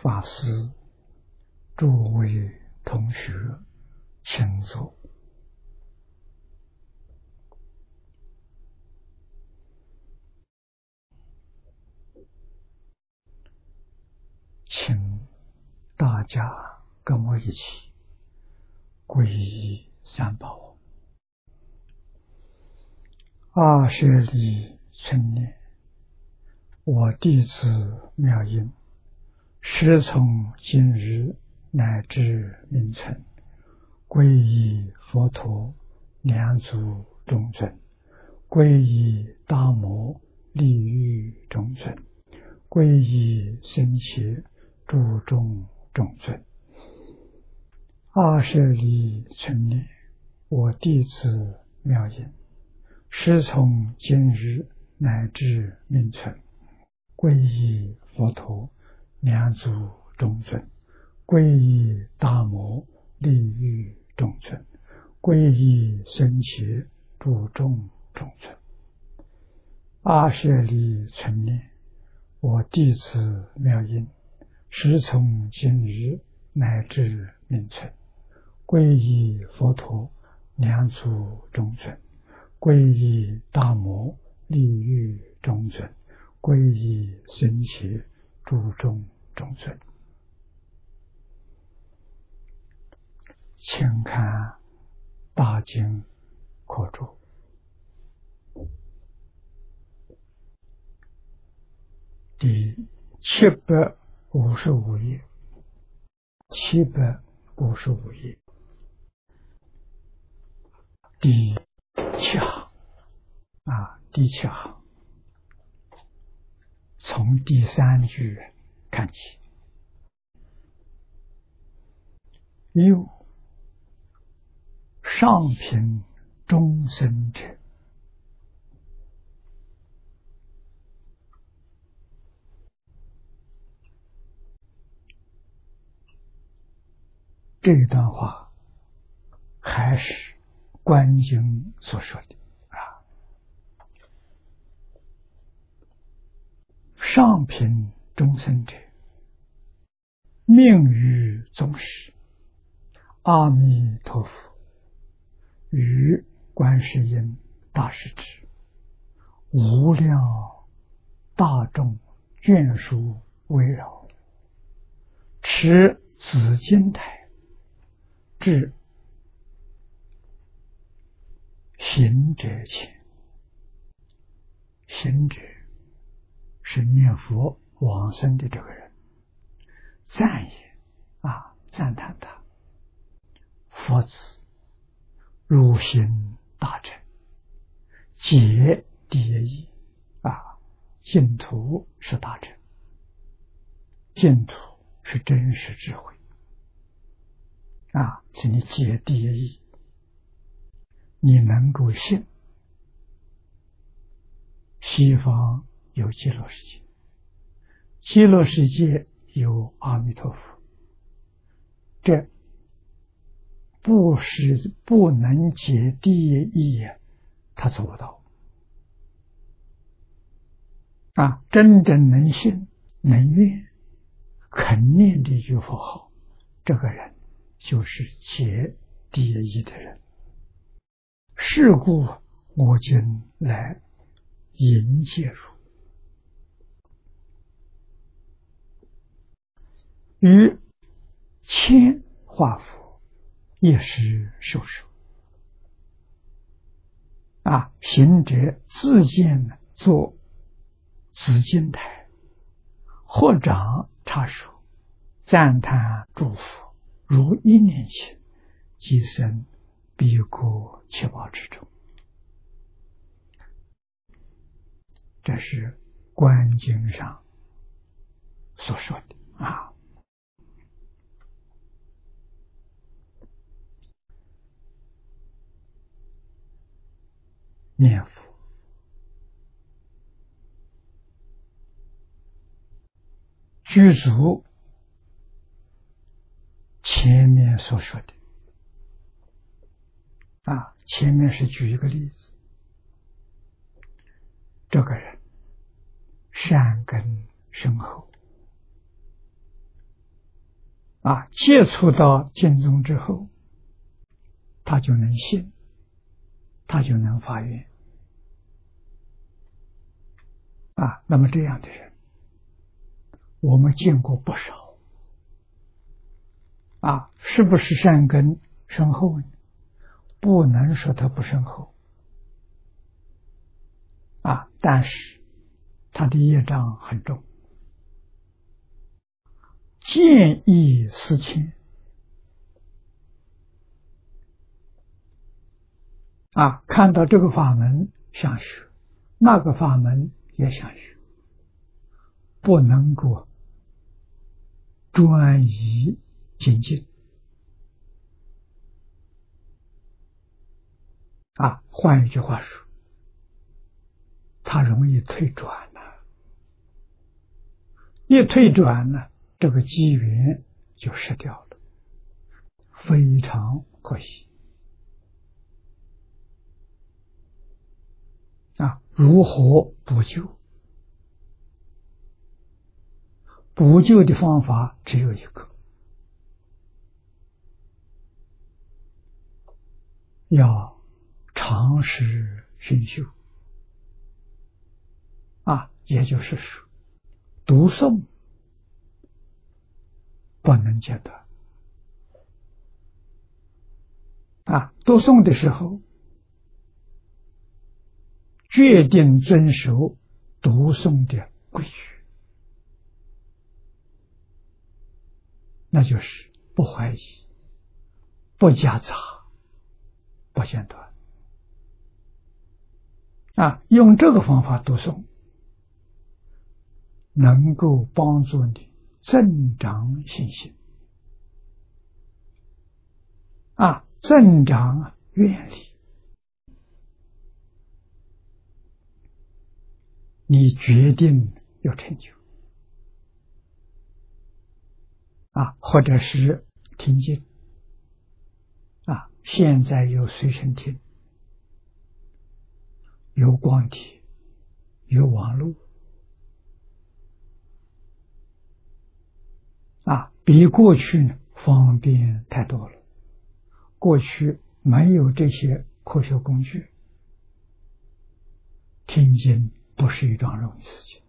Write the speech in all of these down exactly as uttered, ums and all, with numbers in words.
法师、诸位同学，请坐。请大家跟我一起皈依三宝。二舍利春念，我弟子妙音，时从今日乃至明存，皈依佛陀、两祖中尊，皈依大摩利欲中尊，皈依僧伽诸众中尊。二舍利春念，我弟子妙音，时从今日乃至明存，皈依佛陀、两祖中尊，皈依大摩利欲中尊，皈依僧伽诸众中尊。二舍利春念，我弟子妙音，时从今日乃至明存，皈依佛陀、两祖中尊，皈依大摩利欲中尊，皈依僧伽诸众中尊。请看大经课注第七百五十五页，七百五十五页第七行啊，第七行从第三句看起。又上品中生者，这一段话还是观经所说的啊。上品中生者，命于宗师阿弥陀佛与观世音大势至，无量大众眷属围绕，持紫金台至行者前。行者是念佛往生的这个人，赞也啊，赞叹他。佛子入心大成，解第一义啊，净土是大成，净土是真实智慧啊，请你解第一义，你能够信西方有极乐世界，极乐世界有阿弥陀佛，这不是不能解第一义，他做不到啊！真正能信、能愿、肯念这句佛号，这个人就是解第一义的人。是故我今来迎介入，于千化佛一时受受啊，行者自见作紫金台，合掌插手，赞叹祝福，如一念前，即生彼国七宝之中。这是观经上所说的啊。念佛具足前面所说的啊，前面是举一个例子，这个人善根深厚， 啊，接触到经宗之后，他就能信，他就能发愿。啊，那么这样的人，我们见过不少。啊，是不是善根深厚呢？不能说他不深厚。啊，但是他的业障很重。见异思迁。啊，看到这个法门想学，那个法门也想学，不能够专一精进。啊，换一句话说，他容易退转了。一退转呢，这个机缘就失掉了，非常可惜。啊，如何补救？补救的方法只有一个，要长时熏修。啊，也就是说，读诵不能间断。啊，读诵的时候，决定遵守读诵的规矩，那就是不怀疑，不夹杂，不间断。啊，用这个方法读诵，能够帮助你增长信心。啊，增长愿力。你决定有成就。啊，或者是听经。啊，现在有随身听，有光碟，有网络。啊，比过去呢方便太多了。过去没有这些科学工具，听经不是一桩容易事情。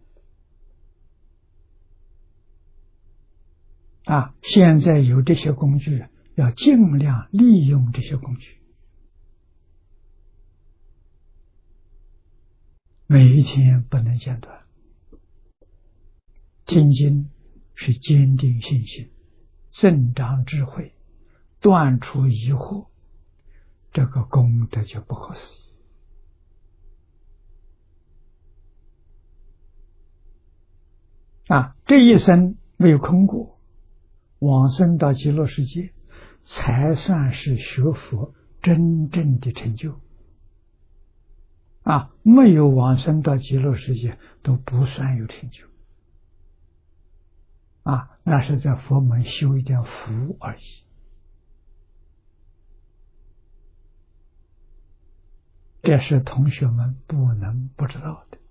啊，现在有这些工具，要尽量利用这些工具。每一天不能间断。听经是坚定信心，增长智慧，断除疑惑，这个功德就不可思议。啊，这一生没有空过，往生到极乐世界，才算是学佛真正的成就。啊，没有往生到极乐世界，都不算有成就。啊，那是在佛门修一点福而已。这是同学们不能不知道的。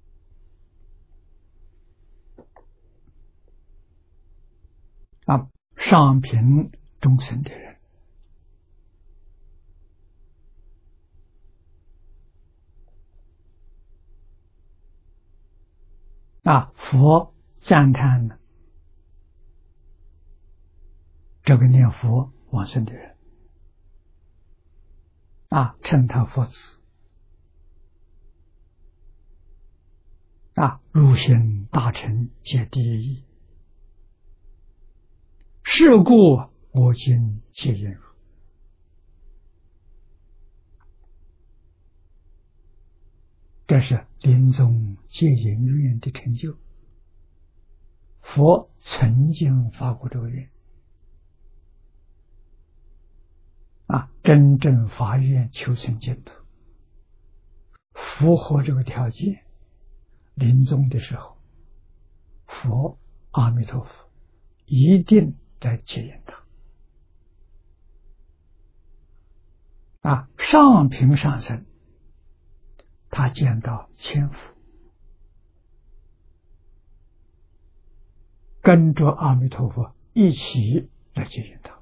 啊，上品众生的人，啊，佛赞叹呢这个念佛往生的人，啊，称他佛子。啊，入心大乘皆第一义，是故我今皆应如。这是临终戒引愿的成就。佛曾经发过这个愿。啊，真正发愿求生净土，符合这个条件，临终的时候，佛阿弥陀佛一定在接引他。啊，上品上生，他见到千佛，跟着阿弥陀佛一起来接引他，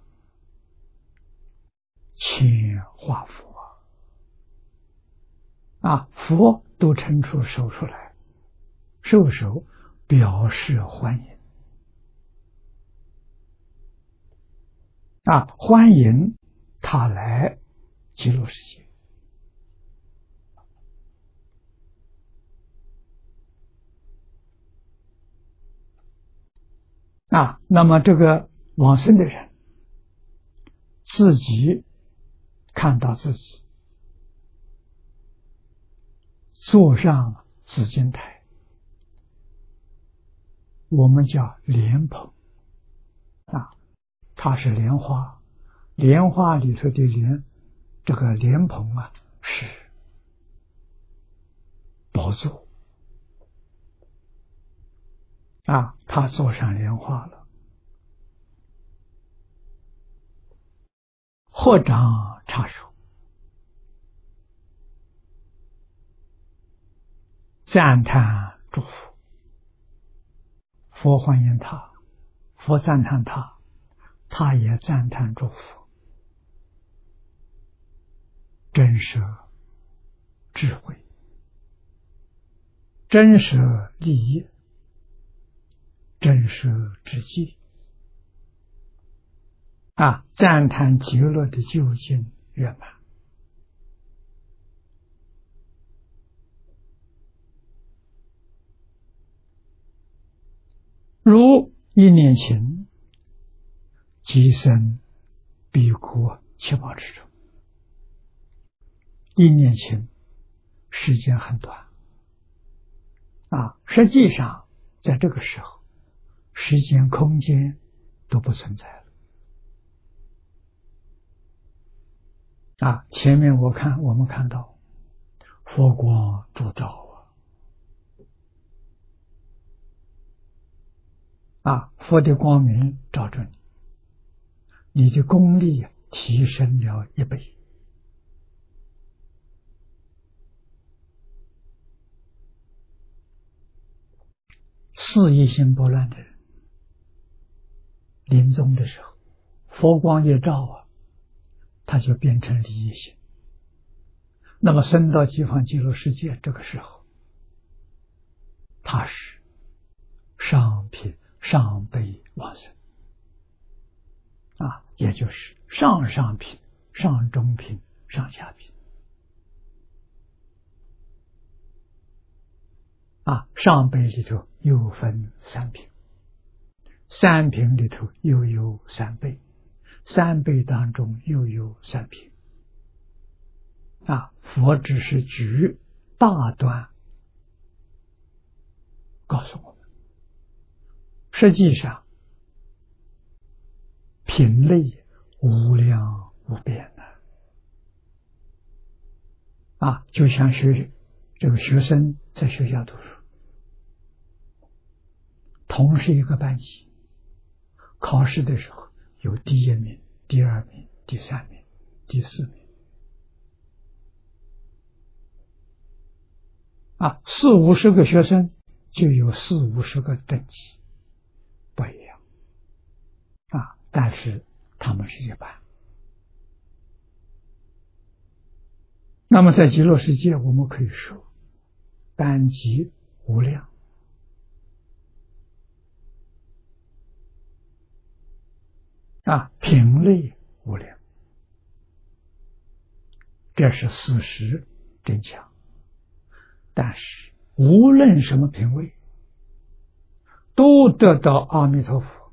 千化佛啊，佛都伸出手出来，授手表示欢迎啊，欢迎他来极乐世界。啊，那么这个往生的人自己看到自己坐上紫金台，我们叫莲蓬啊，它是莲花，莲花里头的莲，这个莲蓬啊是宝座啊，他坐上莲花了，合掌插手，赞叹祝福，佛欢迎他，佛赞叹他，他也赞叹祝福，真舍智慧，真舍利益，真舍之际啊，赞叹极乐的究竟圆满。如一念情，即生彼国七宝之中。一念情时间很短啊，实际上在这个时候，时间空间都不存在了啊。前面我看我们看到佛光烛照啊，佛的光明照着你，你的功力提升了一倍。四一心不乱的人，临终的时候，佛光一照啊，他就变成离一心。那么升到极方极乐世界，这个时候，他是上品上辈往生啊，也就是上上品、上中品、上下品啊。上辈里头又分三品，三品里头又有三辈，三辈当中又有三品啊。佛只是举大端告诉我们，实际上品类无量无边的啊，就像学这个学生在学校读书，同是一个班级，考试的时候有第一名、第二名、第三名、第四名啊，四五十个学生就有四五十个等级，不一样啊，但是他们是一般。那么在极乐世界，我们可以说班级无量啊，品类无量，这是事实真相。但是无论什么品位，都得到阿弥陀佛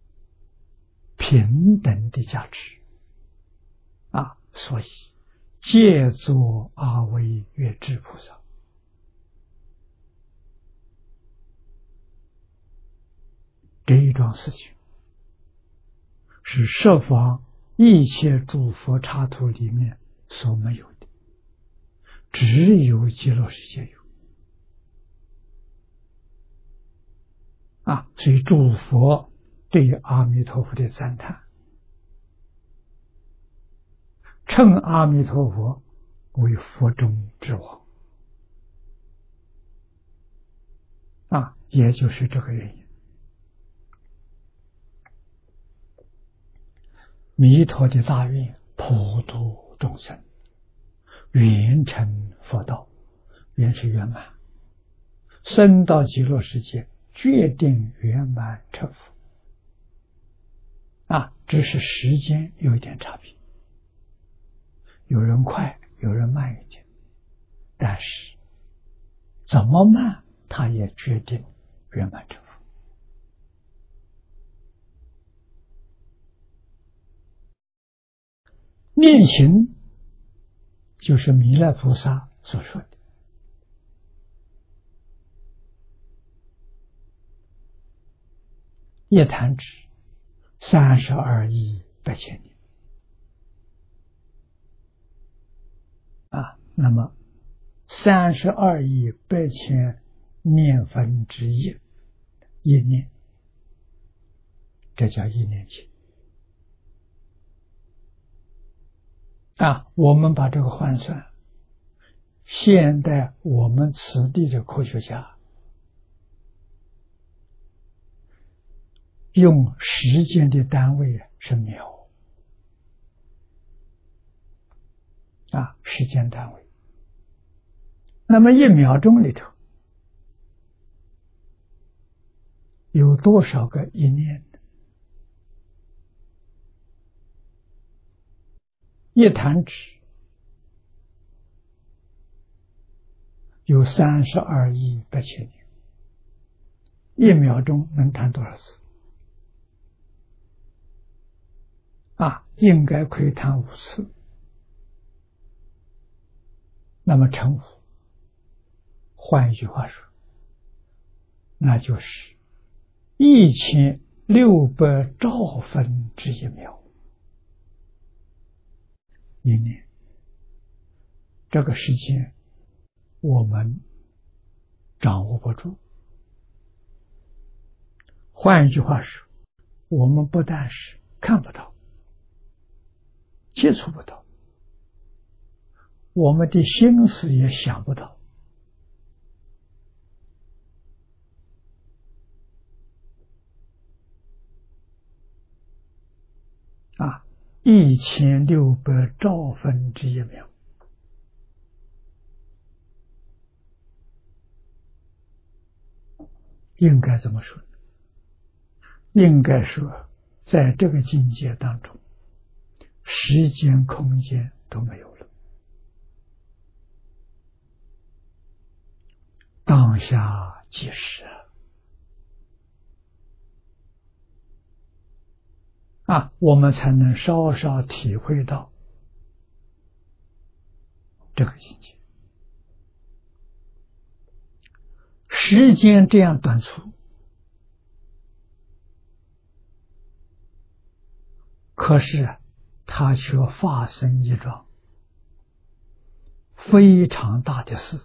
平等的价值啊，所以借作阿惟越致菩萨。这一桩事情是设法一切诸佛刹土里面所没有的，只有极乐世界有啊，所以诸佛对阿弥陀佛的赞叹，称阿弥陀佛为佛中之王啊，也就是这个原因。 弥陀的大愿，普度众生，圆成佛道，圆是圆满，生到极乐世界，决定圆满成佛。啊，只是时间有一点差别，有人快，有人慢一点，但是怎么慢，他也决定圆满成佛。念行就是弥勒菩萨所说的，一弹指三十二亿八千年啊，那么三十二亿八千念分之一，一念，这叫一念经啊。我们把这个换算，现代我们此地的科学家用时间的单位是秒啊，时间单位。那么一秒钟里头有多少个一念？一弹指有三十二亿八千年，一秒钟能弹多少次？啊，应该可以弹五次。那么乘五，换一句话说，那就是一千六百兆分之一秒。一年，这个时间我们掌握不住。换一句话说，我们不但是看不到、接触不到，我们的心思也想不到。啊，一千六百兆分之一秒，应该怎么说？应该说，在这个境界当中，时间、空间都没有了，当下即是啊，我们才能稍稍体会到这个境界。时间这样短促，可是它却发生一桩非常大的事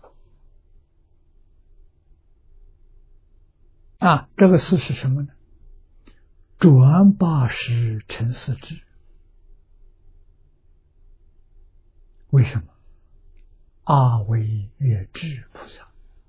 啊！这个事是什么呢？转八识成四智。为什么？阿惟越致菩萨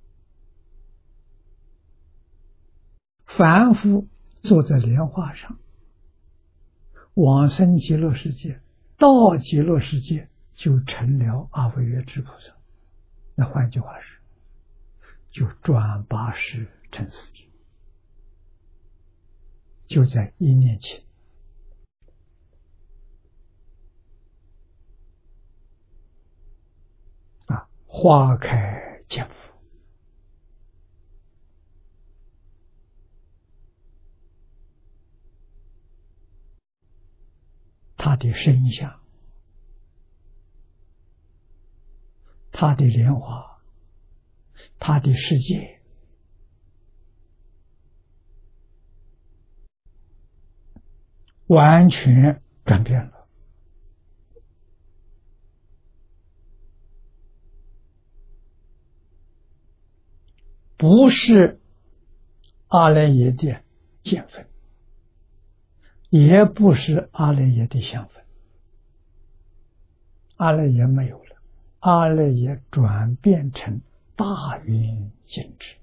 凡夫坐在莲花上，往生极乐世界，到极乐世界就成了阿惟越致菩萨。那换句话说，就转八识成四智，就在一念前。啊，花开见佛，他的身相，他的莲花，他的世界，完全转变了。不是阿赖耶的见分，也不是阿赖耶的相分，阿赖耶没有了，阿赖耶转变成大圆镜智。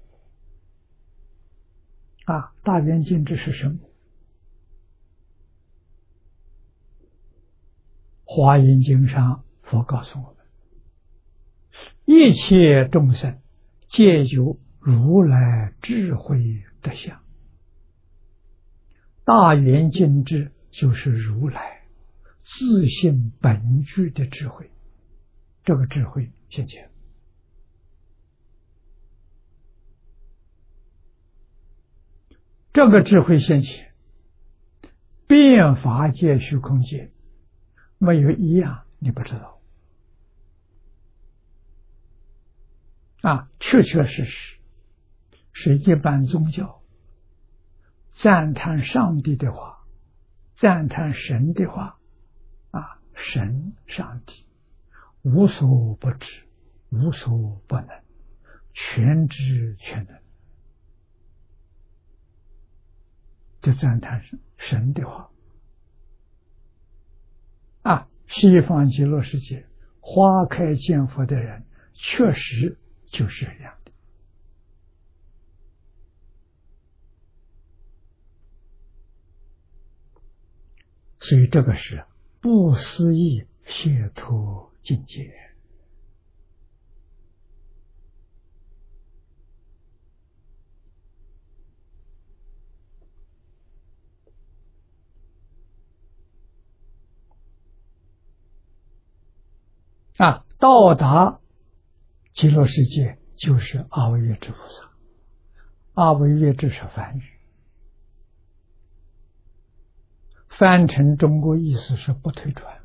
啊，大圆镜智是什么？ 华严经上佛告诉我们，一切众生皆有如来智慧德相。大圆镜智就是如来自性本具的智慧，这个智慧现前。这个智慧现前，遍法界虚空界没有一样你不知道啊！确确实实是一般宗教赞叹上帝的话，赞叹神的话啊，神上帝无所不知，无所不能，全知全能，这赞叹神的话啊。西方极乐世界花开见佛的人确实就是这样的。所以这个是不思议解脱境界啊！到达极乐世界就是阿惟越致菩萨，阿惟越致是梵语，翻成中国意思是不退转。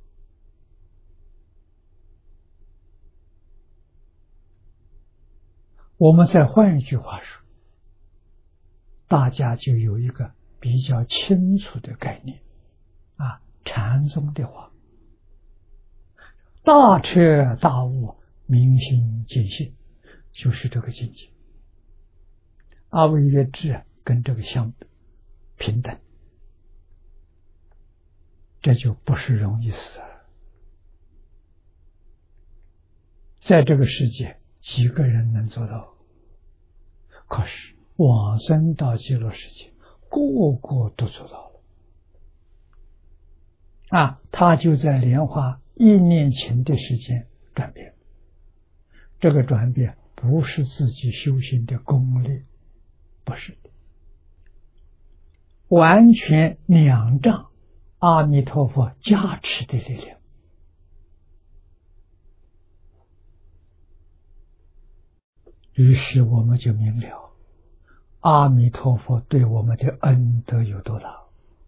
我们再换一句话说，大家就有一个比较清楚的概念啊，禅宗的话，大彻大悟，明心见性，就是这个境界。阿惟越致跟这个相平等，这就不是容易死。在这个世界几个人能做到？可是往生到极乐世界个个都做到了啊！他就在莲花一念前的时间转变，这个转变不是自己修行的功力，不是的，完全两仗阿弥陀佛加持的力量。于是我们就明了阿弥陀佛对我们的恩德有多大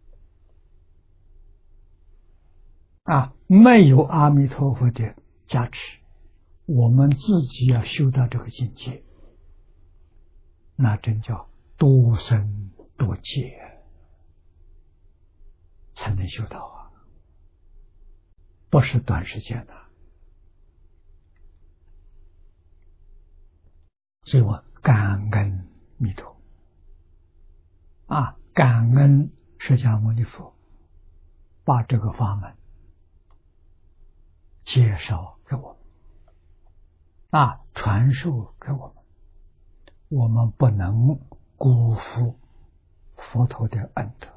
啊！没有阿弥陀佛的加持，我们自己要修到这个境界，那真叫多生多劫才能修到啊，不是短时间的。所以我感恩弥陀啊，感恩释迦牟尼佛把这个法门介绍给我们啊，传授给我们，我们不能辜负佛陀的恩德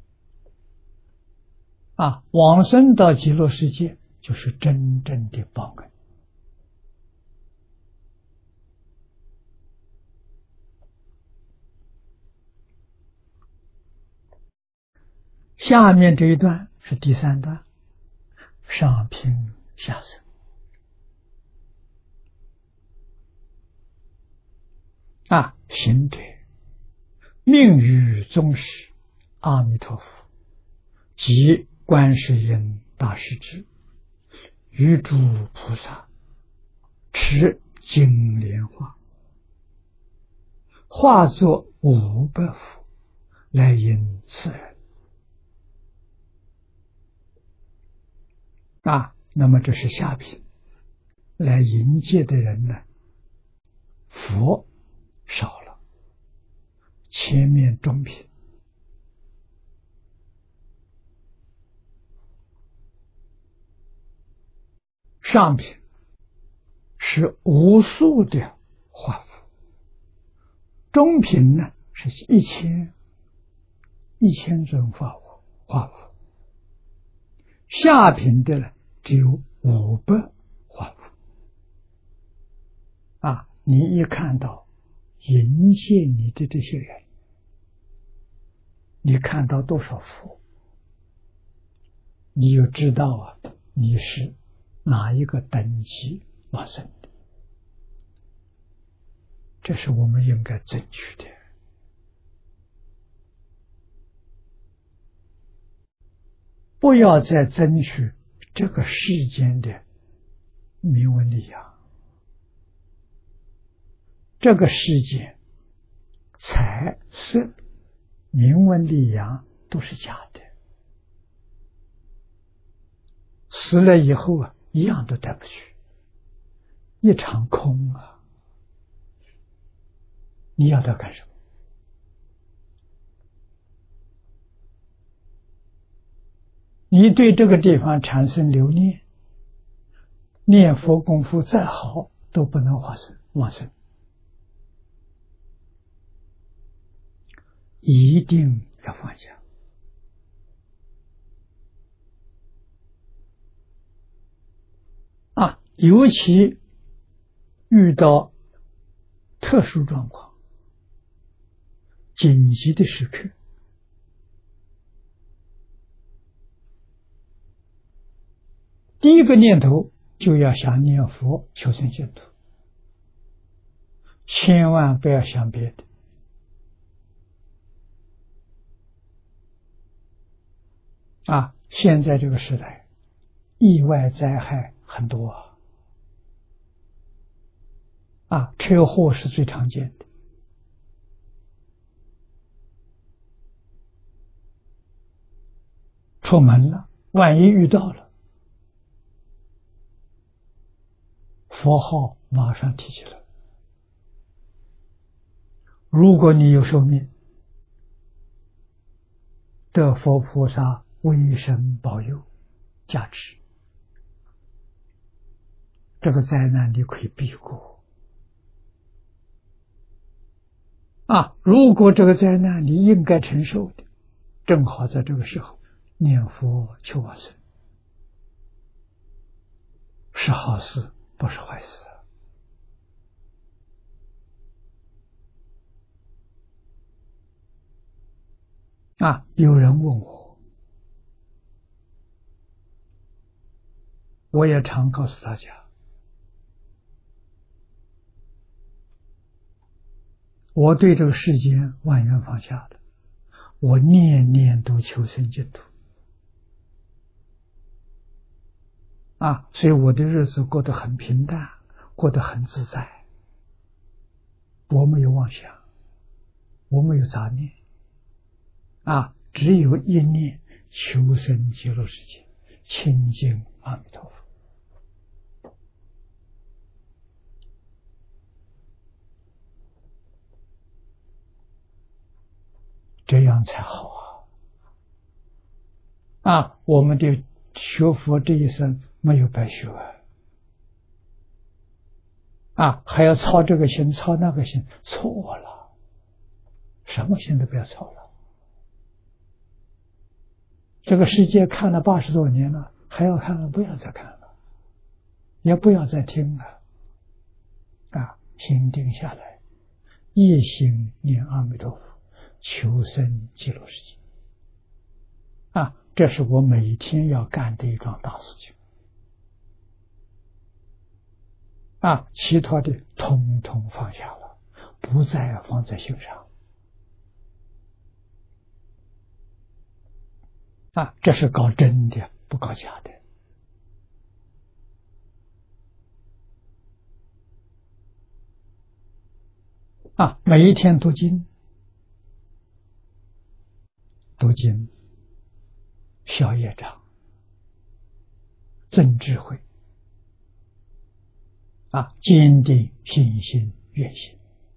啊！往生到极乐世界就是真正的报恩。下面这一段是第三段，上品下生啊，行者命于宗师阿弥陀佛及观世音大势至与诸菩萨持金莲花，化作五百佛来迎此人啊。那么这是下品，来迎接的人呢，佛少了，前面中品，上品是无数的化佛，中品呢是一千一千尊化佛化佛， 下品的呢，只有五百华符。啊，你一看到迎接你的这些人，你看到多少佛，你就知道啊，你是哪一个等级往生的。这是我们应该争取的。不要再争取这个世间的名闻利养，这个世界财色名闻利养都是假的，死了以后啊，一样都带不去，一场空啊！你要它干什么？你对这个地方产生留念，念佛功夫再好都不能化生往生，一定要放下。啊，尤其遇到特殊状况、紧急的时刻，第一个念头就要想念佛求生净土，千万不要想别的。啊，现在这个时代，意外灾害很多啊，啊，车祸是最常见的。出门了，万一遇到了，佛号马上提起来。如果你有寿命，得佛菩萨威神保佑加持，这个灾难你可以避过。啊，如果这个灾难你应该承受的，正好在这个时候念佛求往生，是好事，不是坏事。啊，有人问我，我也常告诉大家，我对这个世间万缘放下的，我念念都求生净土。啊，所以我的日子过得很平淡，过得很自在。我没有妄想，我没有杂念。啊，只有一念求生极乐世界，亲近阿弥陀佛。这样才好啊！啊，我们的学佛这一生没有白学啊！啊，还要操这个心，操那个心，错了，什么心都不要操了。这个世界看了八十多年了，还要看了，不要再看了，也不要再听了。啊，心定下来，一心念阿弥陀佛，求生极乐世界。啊，这是我每天要干的一桩大事情。啊，其他的统统放下了，不再放在心上。啊，这是搞真的，不搞假的。啊，每一天读经，读经消业障，增智慧。啊，坚定信心愿心，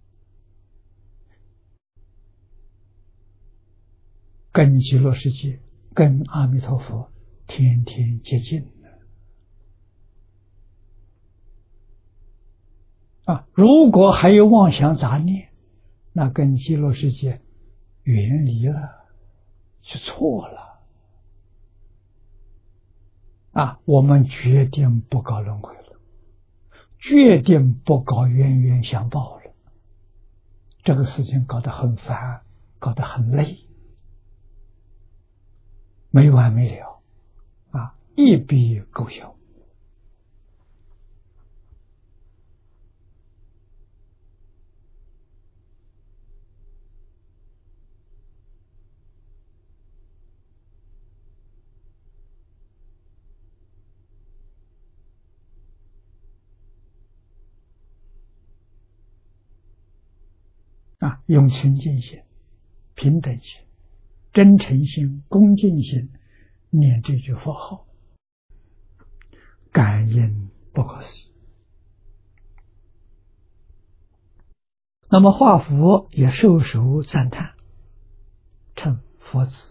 跟极乐世界，跟阿弥陀佛天天接近啊！如果还有妄想杂念，那跟极乐世界远离了，是错了。 啊，我们决定不搞轮回了，决定不搞冤冤相报了。这个事情搞得很烦，搞得很累，没完没了啊，一笔勾销。啊，用清净心、平等心、真诚心、恭敬心念这句佛号，感应不可思议。那么华佛也受手赞叹，称佛子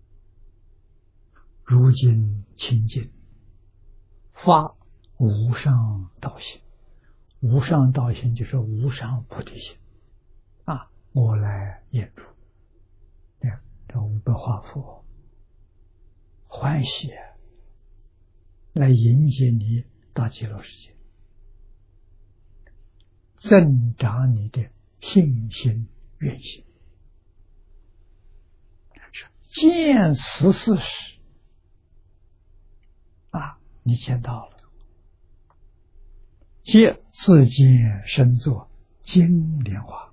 如今清净，发无上道心。无上道心就是无上菩提心啊！我来演出，对，这五百华佛欢喜来迎接你到极乐世界，增长你的信心愿心，见识事实啊，你见到了，皆自见身作金莲花。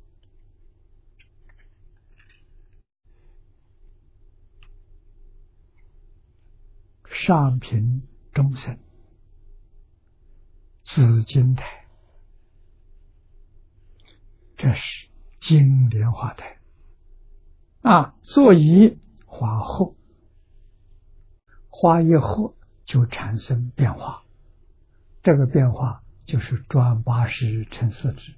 上品中生紫金台，这是金莲花台啊，座椅花厚，花一厚就产生变化，这个变化就是转八十成四智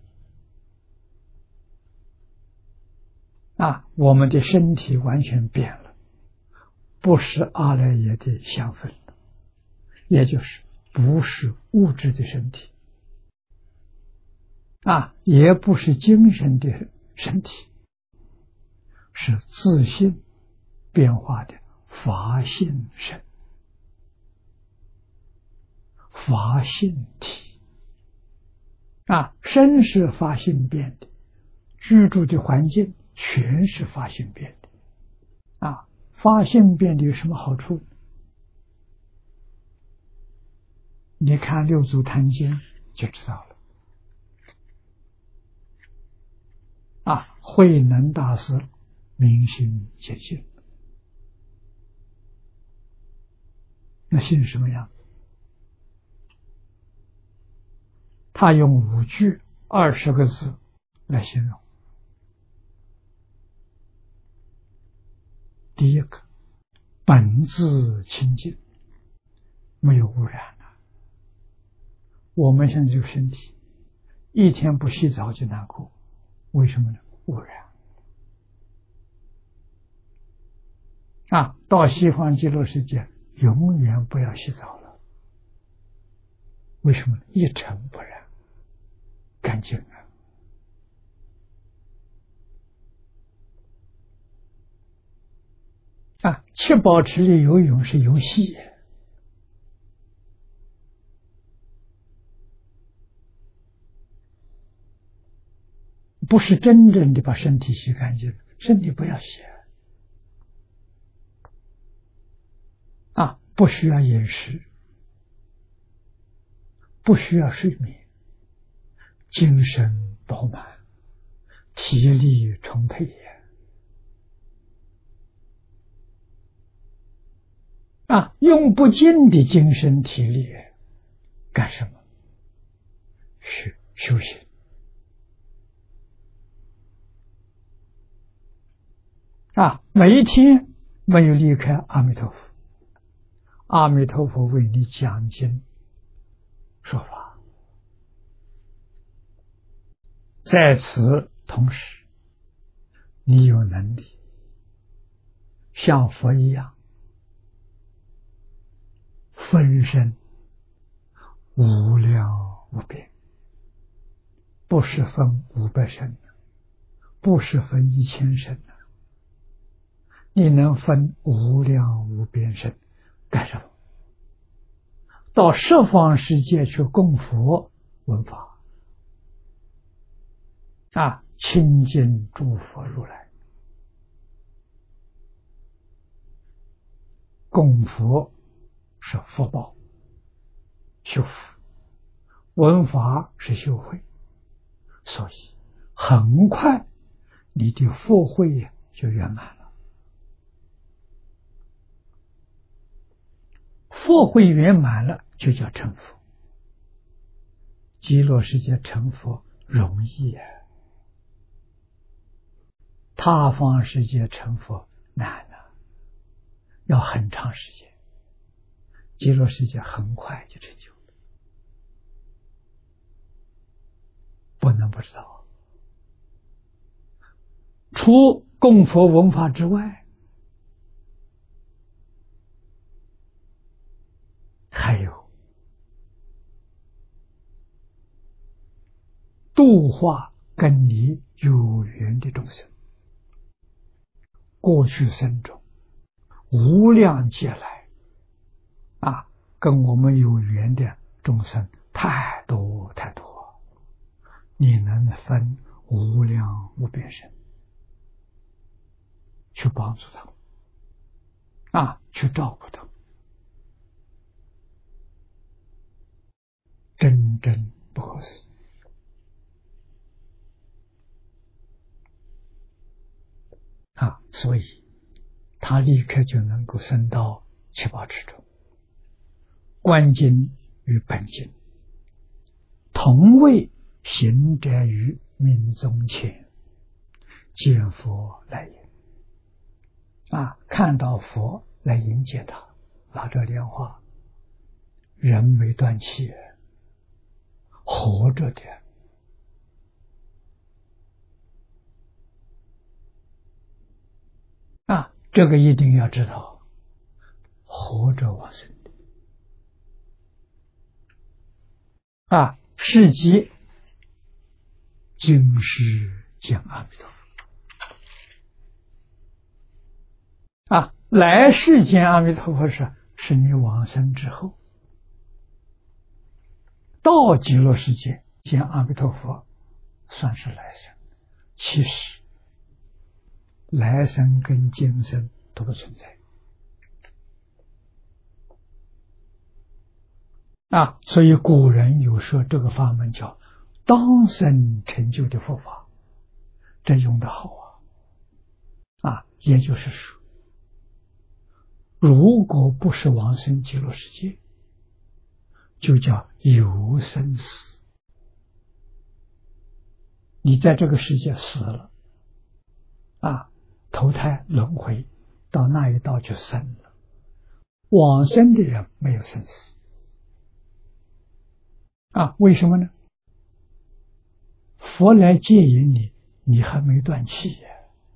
啊，我们的身体完全变了，不是阿赖耶的相分了，也就是不是物质的身体啊，也不是精神的身体，是自性变化的法性身、法性体啊，身是法性变的，居住的环境全是法性变的啊。法性变的有什么好处？你看六祖坛经就知道了啊。慧能大师明心见性，那性什么样子？他用五句二十个字来形容。第一个，本自清净，没有污染了。我们现在这个身体一天不洗澡就难过，为什么呢？污染啊！到西方极乐世界永远不要洗澡了，为什么呢？一尘不染，干净了啊！七宝池里游泳是游戏，不是真正的把身体洗干净，身体不要洗啊！不需要饮食，不需要睡眠，精神饱满，体力充沛啊！用不尽的精神体力干什么？是修行啊！每一天没有离开阿弥陀佛，阿弥陀佛为你讲经说法，在此同时，你有能力像佛一样分身无量无边，不是分五百身，不是分一千身，你能分无量无边身干什么？ 到十方世界去供佛闻法啊，亲近诸佛如来，供佛是福报修福，闻法是修慧，所以很快你的福慧就圆满了。福慧圆满了，就叫成佛。极乐世界成佛容易啊，他方世界成佛难啊，要很长时间。极乐世界很快就成就了，不能不知道。除供佛闻法之外，还有度化跟你有缘的众生。过去生中无量劫来啊，跟我们有缘的众生太多太多，你能分无量无边身去帮助他们啊，去照顾他们，真真不可思议啊！所以他立刻就能够升到七宝池中，观经与本经同为行者于命中前，见佛来迎啊，看到佛来迎接他，拿着莲花，人没断气，活着的啊，这个一定要知道，活着往生的啊，是即今世见阿弥陀佛啊，来世见阿弥陀佛是是你往生之后，到极乐世界见阿弥陀佛算是来生，其实来生跟今生都不存在啊，所以古人有说这个法门叫当生成就的佛法，这用的好啊啊，也就是说，如果不是往生极乐世界，就叫有生死。你在这个世界死了啊，投胎轮回到那一道就生了。往生的人没有生死啊，为什么呢？佛来接引你，你还没断气呀，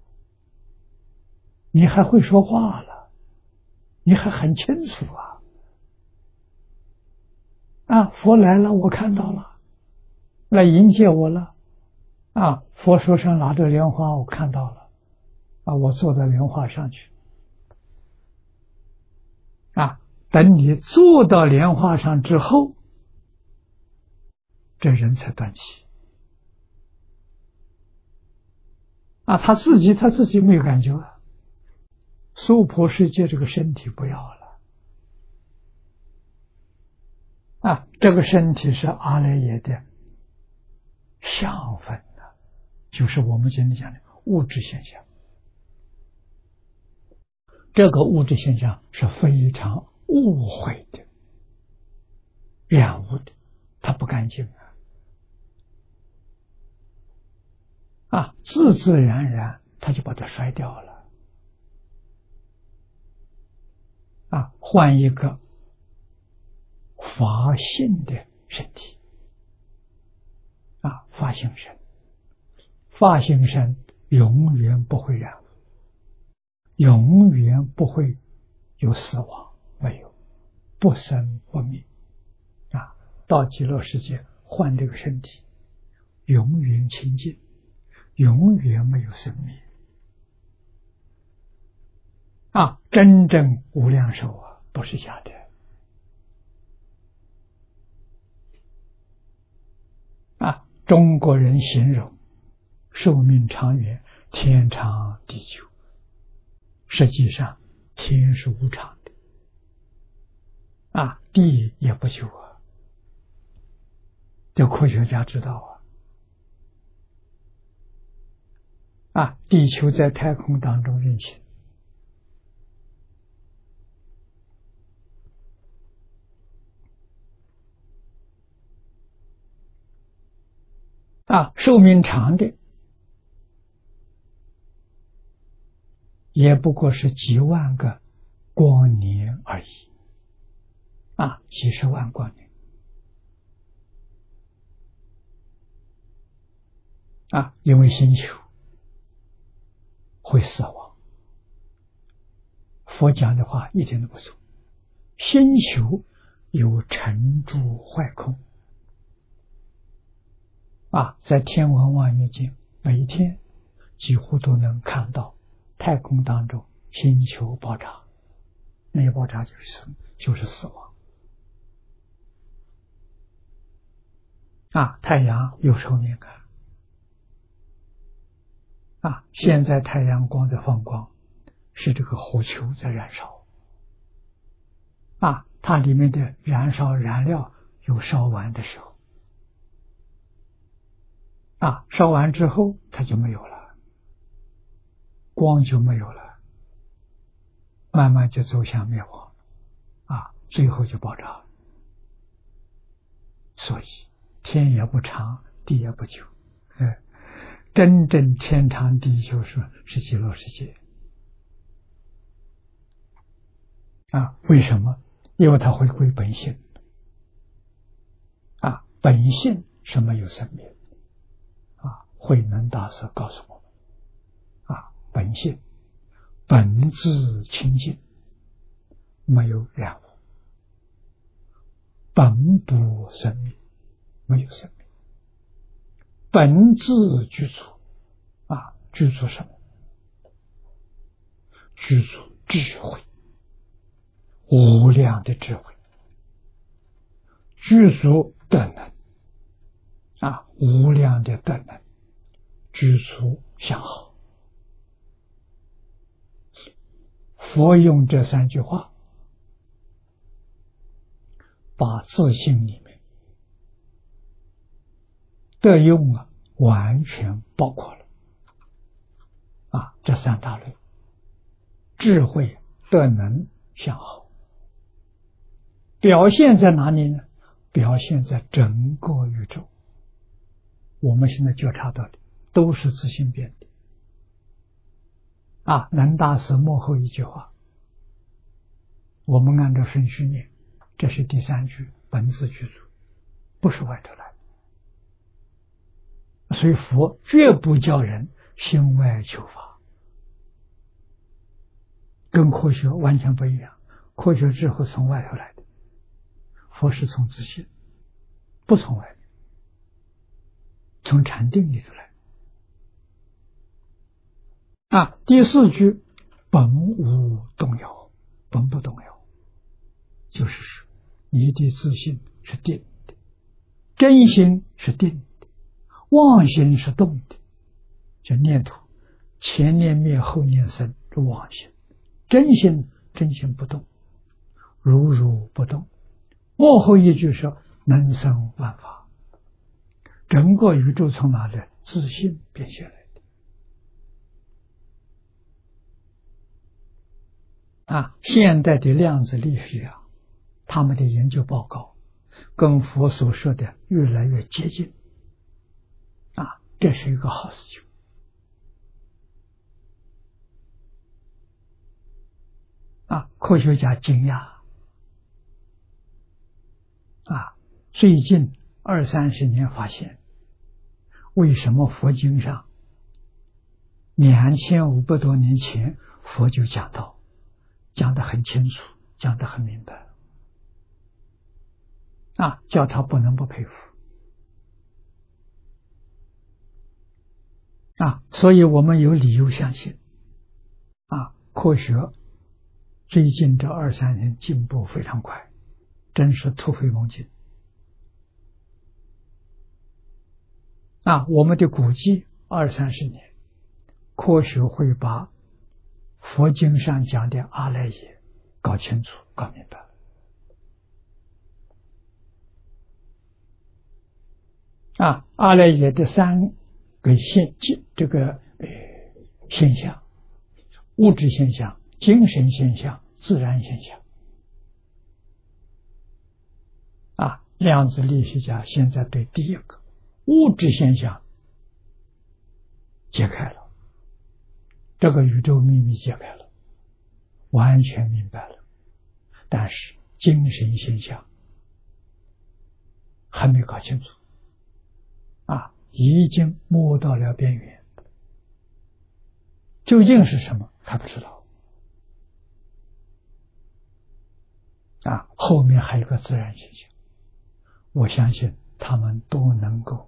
你还会说话了，你还很清楚啊啊！佛来了，我看到了，来迎接我了啊！佛手上拿着莲花，我看到了啊！我坐在莲花上去啊！等你坐到莲花上之后，这人才断气啊！他自己他自己没有感觉啊！娑婆世界这个身体不要了啊！这个身体是阿赖耶的相分的，就是我们今天讲的物质现象。这个物质现象是非常污秽的、染污的，它不干净啊！啊，自自然然它就把它摔掉了啊，换一个法性的身体啊，法性身，法性身永远不会染污，永远不会有死亡，没有，不生不灭啊！到极乐世界换这个身体，永远清净，永远没有生灭啊！真正无量寿啊，不是假的中国人形容寿命长远，天长地久。实际上，天是无常的，啊，地也不久啊。这科学家知道啊，啊，地球在太空当中运行，啊，寿命长的也不过是几万个光年而已，啊，几十万光年，啊，因为星球会死亡。佛讲的话一点都不错，星球有成住坏空，啊，在天文望远镜每天几乎都能看到太空当中星球爆炸，那些爆炸就是就是死亡。啊，太阳有寿命感，啊，现在太阳光在放光，是这个火球在燃烧，啊，它里面的燃烧燃料有烧完的时候，啊，烧完之后它就没有了，光就没有了，慢慢就走向灭亡，啊，最后就爆炸了。所以天也不长，地也不久，哎，真正天长地久是是极乐世界。啊，为什么？因为它回归本性，啊，本性是没有生灭，啊，慧能大师告诉我们，啊，本性本自清净，没有染污，本不生灭，没有生命，本自具足，啊，具足什么？具足智慧，无量的智慧，具足德能，啊，无量的德能，具足相好。佛用这三句话，把自性里面的用啊，完全包括了，啊，这三大类：智慧、德能、相好。表现在哪里呢？表现在整个宇宙。我们现在觉察到的都是自性变的。啊，南大师幕后一句话，我们按照顺序念，这是第三句，本自具足，不是外头来的。所以佛绝不叫人心外求法，跟科学完全不一样。科学智慧从外头来的，佛是从自性，不从外面，从禅定里头来。啊，第四句本无动摇，本不动摇，就是说你的自信是定的，真心是定的，妄心是动的，叫念头前念灭后念生是妄心，真心真心不动，如如不动。幕后一句说能生万法，整个宇宙从哪里？自信变现来的。啊，现代的量子力学啊，他们的研究报告跟佛所说的越来越接近，啊，这是一个好事情。啊，科学家惊讶，啊，最近二三十年发现，为什么佛经上两千五百多年前佛就讲到，讲得很清楚，讲得很明白，啊，叫他不能不佩服。啊，所以我们有理由相信，啊，科学最近这二三年进步非常快，真是突飞猛进。 啊，我们的估计二三十年，科学会把佛经上讲的阿赖耶搞清楚、搞明白了。啊，阿赖耶的三个现这个呃现象：物质现象、精神现象、自然现象。啊，量子力学家现在对第一个物质现象解开了，这个宇宙秘密解开了，完全明白了。但是精神现象还没搞清楚，啊，已经摸到了边缘，究竟是什么还不知道。啊，后面还有个自然现象，我相信他们都能够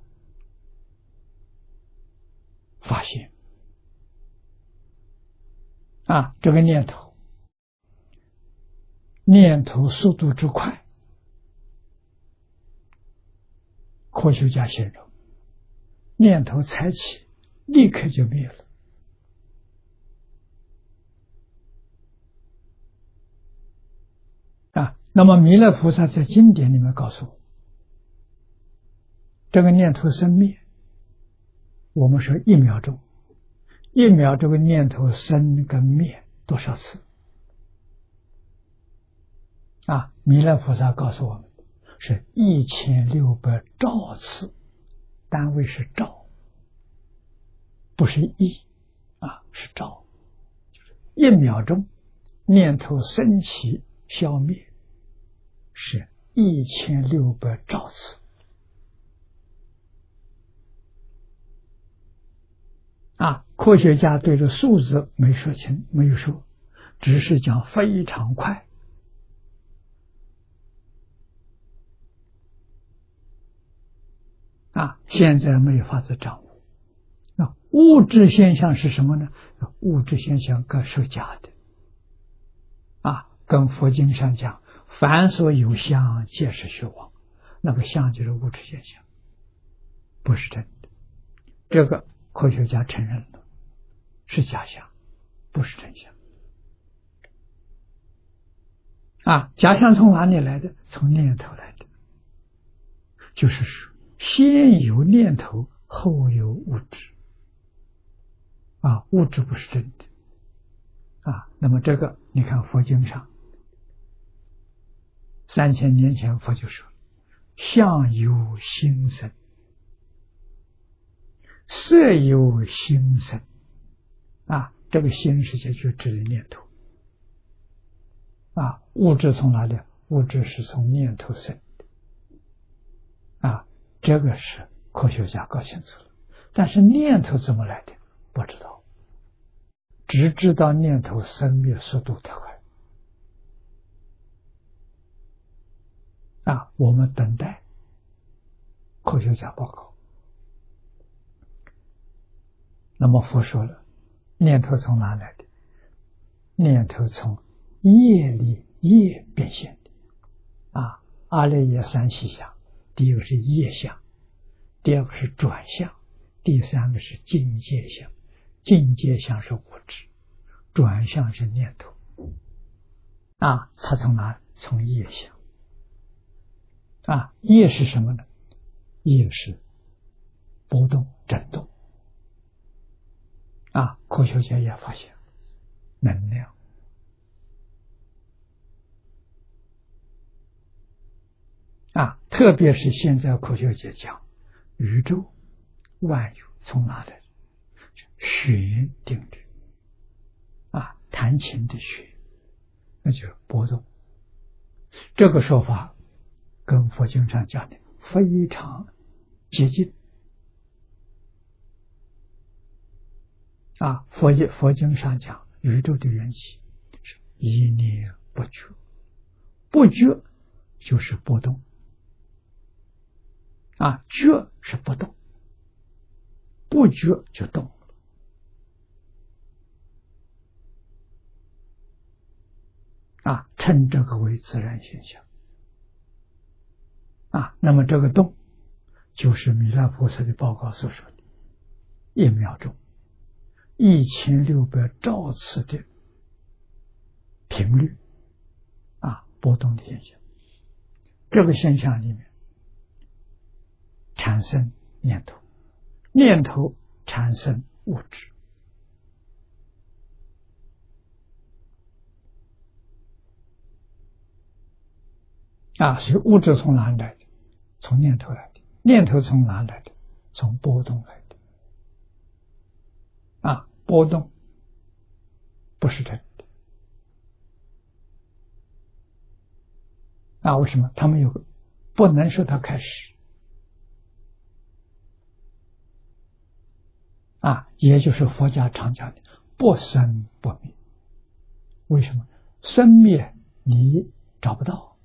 发现。啊，这个念头，念头速度之快，科学家形容，念头才起，立刻就灭了。啊，那么弥勒菩萨在经典里面告诉我，这个念头生灭，我们说一秒钟，一秒这个念头生跟灭多少次？啊，弥勒菩萨告诉我们是一千六百兆次，单位是兆，不是亿，啊，是兆，就是一秒钟念头升起消灭是一千六百兆次。啊，科学家对这数字没说清，没有说，只是讲非常快。啊，现在没有法子掌握。那物质现象是什么呢？物质现象各是假的。啊，跟佛经上讲，凡所有相，皆是虚妄。那个相就是物质现象，不是真的。这个科学家承认了，是假象，不是真相。啊，假象从哪里来的？从念头来的，就是说先有念头，后有物质。啊，物质不是真的。啊，那么这个你看佛经上，三千年前佛就说，相由心生，色由心生。啊，这个心实际就指的念头。啊，物质从哪里？物质是从念头生的。啊，这个是科学家搞清楚了，但是念头怎么来的不知道，只知道念头生灭速度太快。啊，我们等待科学家报告。那么佛说了，念头从哪来的？念头从业力业变现的。啊，阿赖耶三细相，第一个是业相，第二个是转相，第三个是境界相。境界相是物质，转相是念头。啊，它从哪？从业相。啊，业是什么呢？业是波动、震动。啊，科学家也发现能量。啊，特别是现在科学家讲宇宙万有从哪来的？弦定律。啊，弹琴的弦，那就是波动。这个说法跟佛经上讲的非常接近。啊，佛经佛经上讲宇宙的缘起是一念不觉，不觉就是波动。啊，觉是不动，不觉就动了。啊，称这个为自然现象。啊，那么这个动就是弥勒菩萨的报告所说的，一秒钟一千六百兆次的频率啊波动的现象。这个现象里面产生念头，念头产生物质啊，所以物质从哪里来的？从念头来的。念头从哪来的？从波动来的。啊，波动不是真的。啊，为什么？他们有不能说它开始。啊，也就是佛家常讲的不生不灭。为什么？生灭你找不到。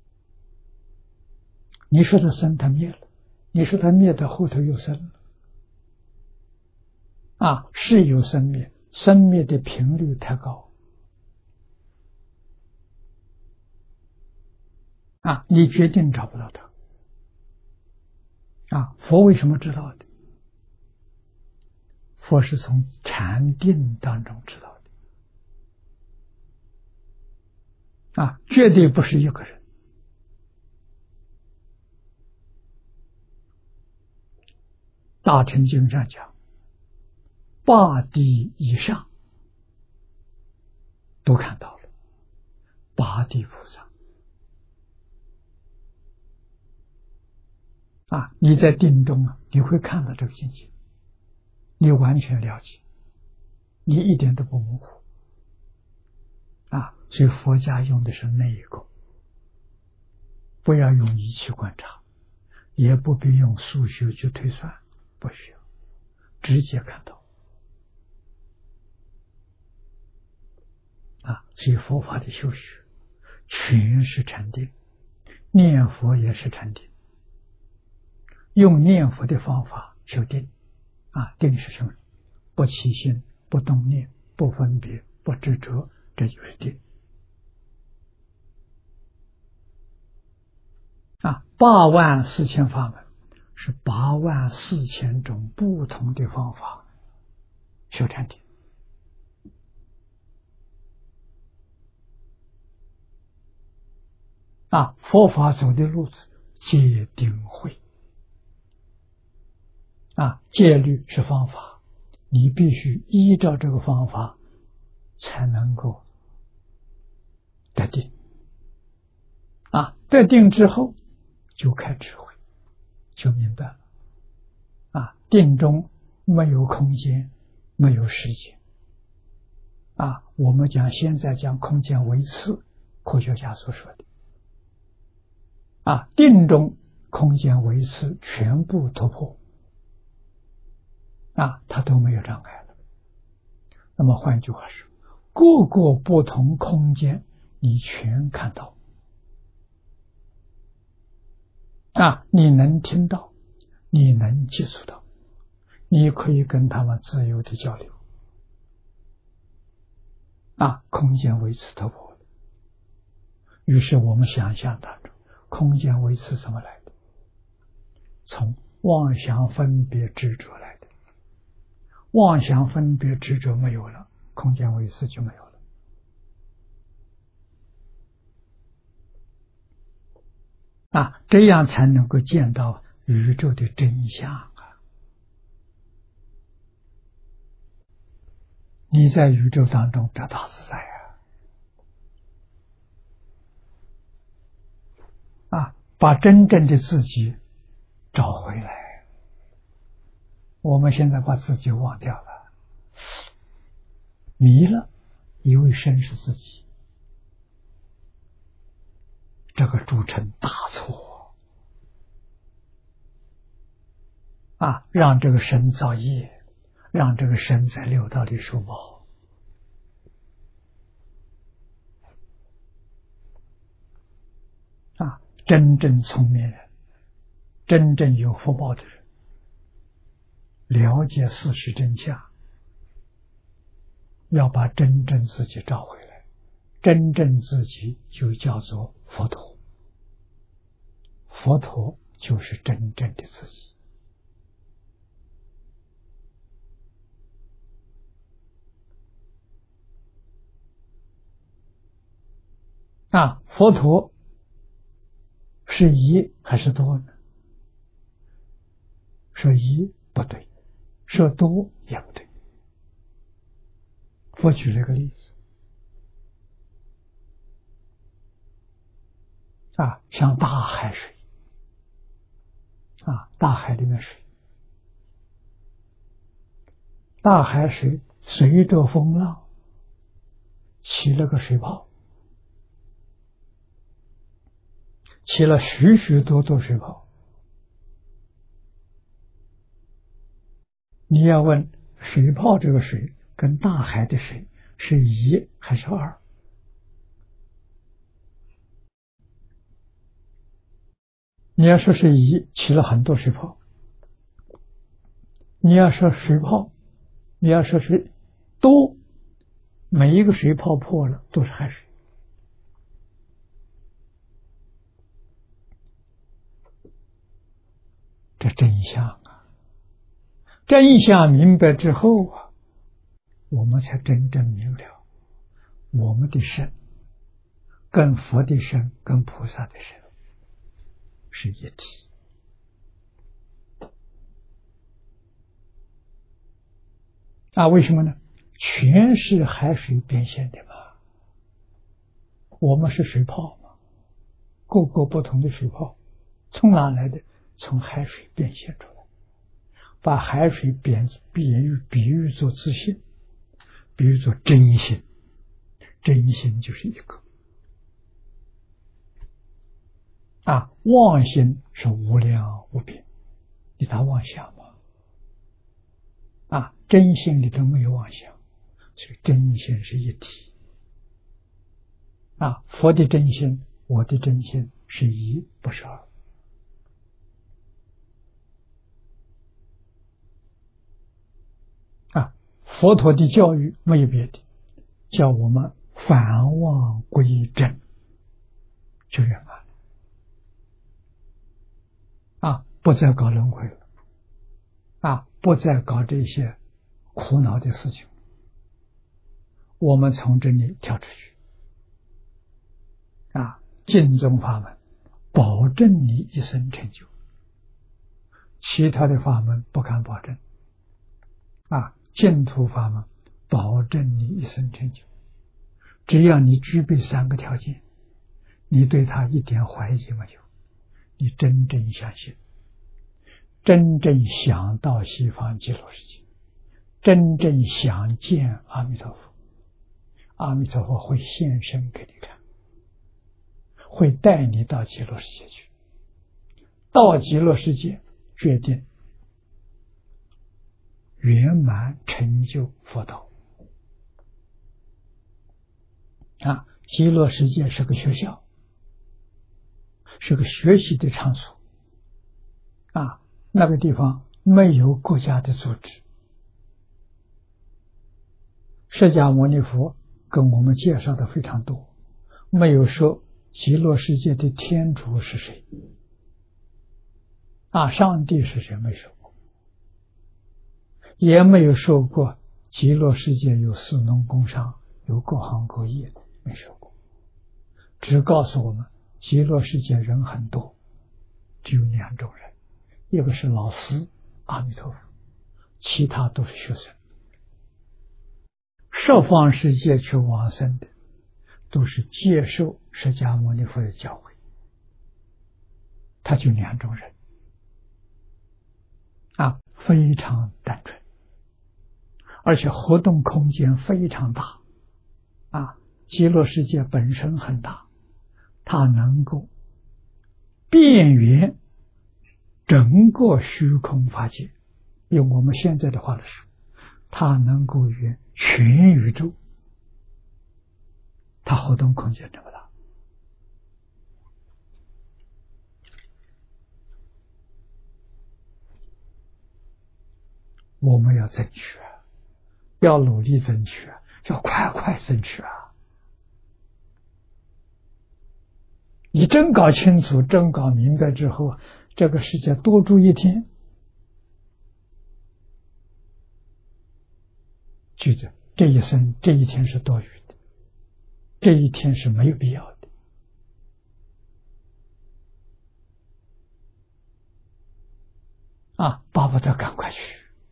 你说它生，它灭了；你说它灭的后头又生了。啊，是有生灭，生灭的频率太高。啊，你决定找不到它。啊，佛为什么知道的？佛是从禅定当中知道的。啊，绝对不是一个人。大乘经上讲，八地以上都看到了，八地菩萨。啊，你在定中啊，你会看到这个境界，你完全了解，你一点都不模糊。啊，所以佛家用的是内功，不要用仪器观察，也不必用数学去推算，不需要，直接看到。啊，所以佛法的修学全是禅定，念佛也是禅定。用念佛的方法修定。啊，定是什么？不起心，不动念，不分别，不执着，这就是定。啊，八万四千法门是八万四千种不同的方法修禅定。啊，佛法走的路子戒定慧。啊，戒律是方法，你必须依照这个方法才能够得定。啊，得定之后就开智慧，就明白了。啊，定中没有空间，没有时间。啊，我们讲现在讲空间维次，科学家所说的。啊，定中空间维次全部突破。啊，它都没有障碍了。那么换句话说，各个不同空间你全看到。啊，你能听到，你能接触到，你可以跟他们自由的交流。啊，空间维持突破了。于是我们想象当中，空间维持怎么来的？从妄想分别执着来的。妄想分别执着没有了，空间维持就没有了。啊，这样才能够见到宇宙的真相啊！你在宇宙当中得大自在啊！啊，把真正的自己找回来。我们现在把自己忘掉了，迷了，以为身是自己，这个铸成大错啊！让这个身造业，让这个身在六道里受报。啊，真正聪明人，真正有福报的人，了解事实真相，要把真正自己找回来。真正自己就叫做佛陀。佛陀就是真正的自己。啊，佛陀是一还是多呢？说一不对，说多也不对。佛举了个例子，啊，像大海水，啊，大海里面水，大海水随着风浪起了个水泡，起了许许多多水泡。你要问水泡这个水跟大海的水是一还是二？你要说是一，起了很多水泡；你要说水泡，你要说是多，每一个水泡破了都是海水。这真相啊！真相明白之后啊，我们才真正明了，我们的身跟佛的身跟菩萨的身是一体。啊，为什么呢？全是海水变现的嘛。我们是水泡嘛，各个不同的水泡，从哪来的？从海水变现出来。把海水比喻比喻作自信，比喻作真心，真心就是一个。啊，妄心是无量无边，你咋妄想吗？啊，真心里头没有妄想，所以真心是一体。啊，佛的真心，我的真心是一，不是二。啊，佛陀的教育没有别的，叫我们返妄归真，就圆满了。啊，不再搞轮回了，啊，不再搞这些苦恼的事情，我们从这里跳出去。啊，净宗法门保证你一生成就，其他的法门不敢保证。啊，净土法门保证你一生成就，只要你具备三个条件，你对他一点怀疑没有，你真正相信，真正想到西方极乐世界，真正想见阿弥陀佛，阿弥陀佛会现身给你看，会带你到极乐世界去。到极乐世界决定圆满成就佛道。啊，极乐世界是个学校，是个学习的场所。啊，那个地方没有国家的组织。释迦牟尼佛跟我们介绍的非常多，没有说极乐世界的天主是谁，啊，上帝是谁没说过，也没有说过极乐世界有士农工商，有各行各业的，没说过，只告诉我们极乐世界人很多，只有两种人，一个是老师阿弥陀佛，其他都是学生。十方世界去往生的都是接受释迦牟尼佛的教诲，他就两种人，啊，非常单纯，而且活动空间非常大。啊，极乐世界本身很大，它能够遍圆整个虚空法界，用我们现在的话来说，它能够圆全宇宙，它活动空间这么大。我们要争取啊，要努力争取啊，要快快争取啊！你真搞清楚，真搞明白之后， 这个世界多住一天，记着这一生这一天是多余的，这一天是没有必要的。啊，巴不得赶快去。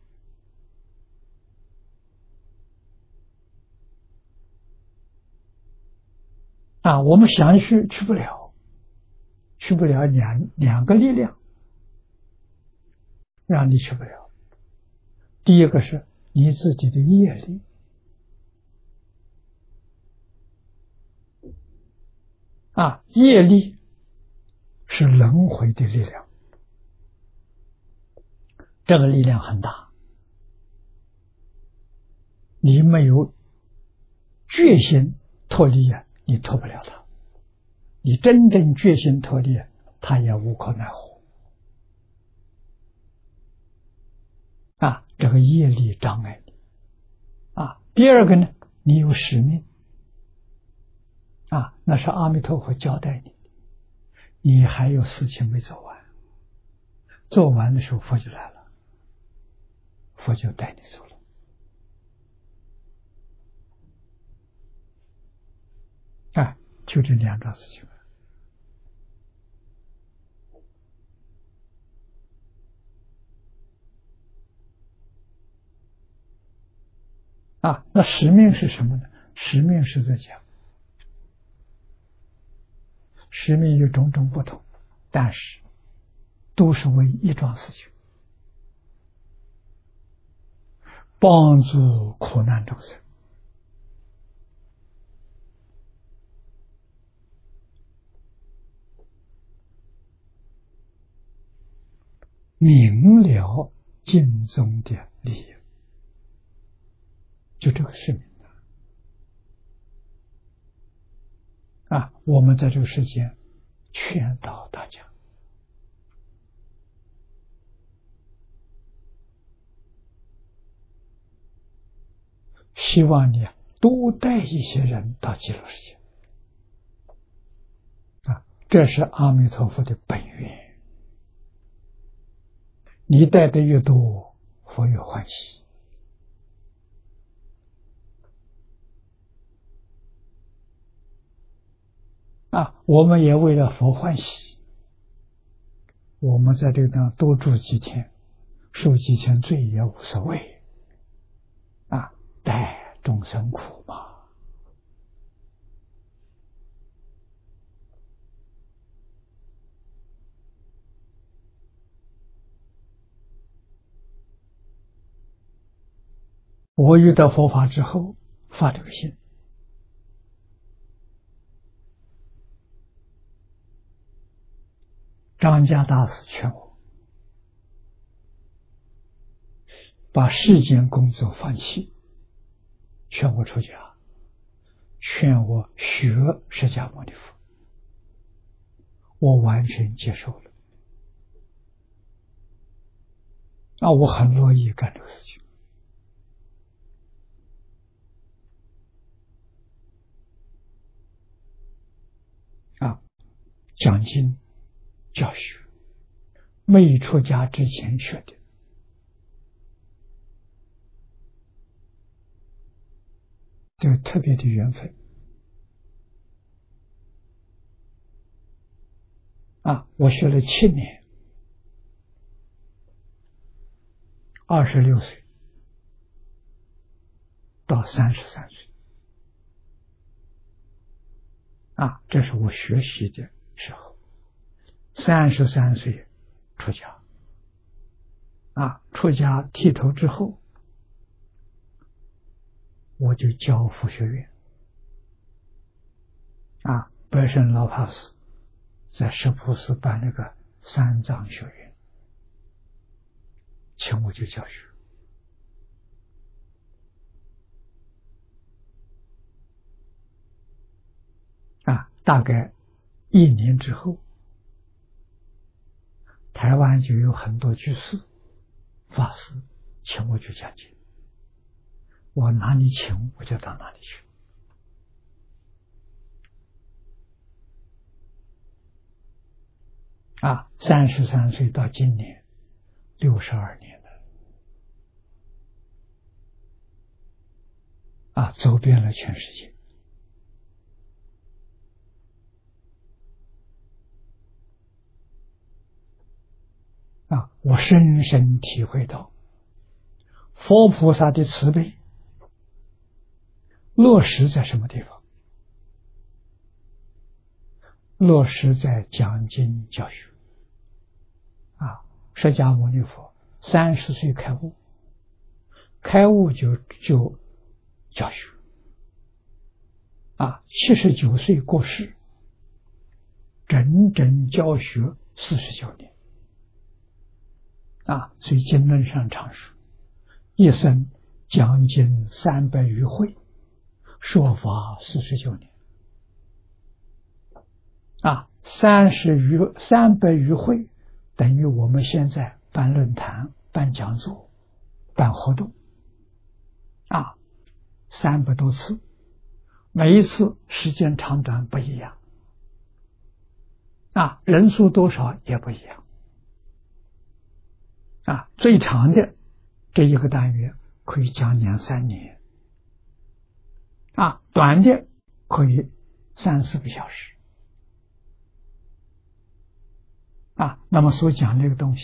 啊，我们想去去不了，去不了两两个力量让你去不了。第一个是你自己的业力，啊，业力是轮回的力量，这个力量很大，你没有决心脱离啊，你脱不了它。你真正决心脱离，它也无可奈何。啊，这个业力障碍你。啊，第二个呢，你有使命。啊，那是阿弥陀佛交代你，你还有事情没做完，做完的时候佛就来了，佛就带你走了。啊，就这两桩事情。啊，那使命是什么呢？使命是在讲，使命有种种不同，但是都是为一桩事情，帮助苦难众生。明了尽宗的利益，就这个使命啊！我们在这个世间劝导大家，希望你多带一些人到极乐世界啊！这是阿弥陀佛的本愿。你带的越多，佛越欢喜。啊，我们也为了佛欢喜，我们在这个地方多住几天，受几天罪也无所谓。啊，带众生苦嘛。我遇到佛法之后，发这个心，张家大师劝我把世间工作放弃，劝我出家，劝我学释迦牟尼佛，我完全接受了。啊，我很乐意干这个事情。啊，讲经教学，未出家之前学的，这个特别的缘分。啊，我学了七年，二十六岁到三十三岁。啊，这是我学习的时候。三十三岁出家。啊，出家剃头之后，我就教佛学院。啊，白胜老法师在石浦寺办那个三藏学院，请我去教学。啊，大概一年之后，台湾就有很多居士、法师请我去讲经，我哪里请我就到哪里去。 啊，三十三岁到今年六十二年了，啊，走遍了全世界。啊，我深深体会到佛菩萨的慈悲落实在什么地方？落实在讲经教学。啊，释迦牟尼佛三十岁开悟，开悟就就教学。啊，七十九岁过世，整整教学四十九年。啊，所以经论上常说，一生讲经三百余会，说法四十九年。啊，三十余三百余会，等于我们现在办论坛、办讲座、办活动，啊，三百多次，每一次时间长短不一样，啊，人数多少也不一样。啊，最长的这一个单元可以讲两三年，啊，短的可以三四个小时，啊，那么所讲这个东西，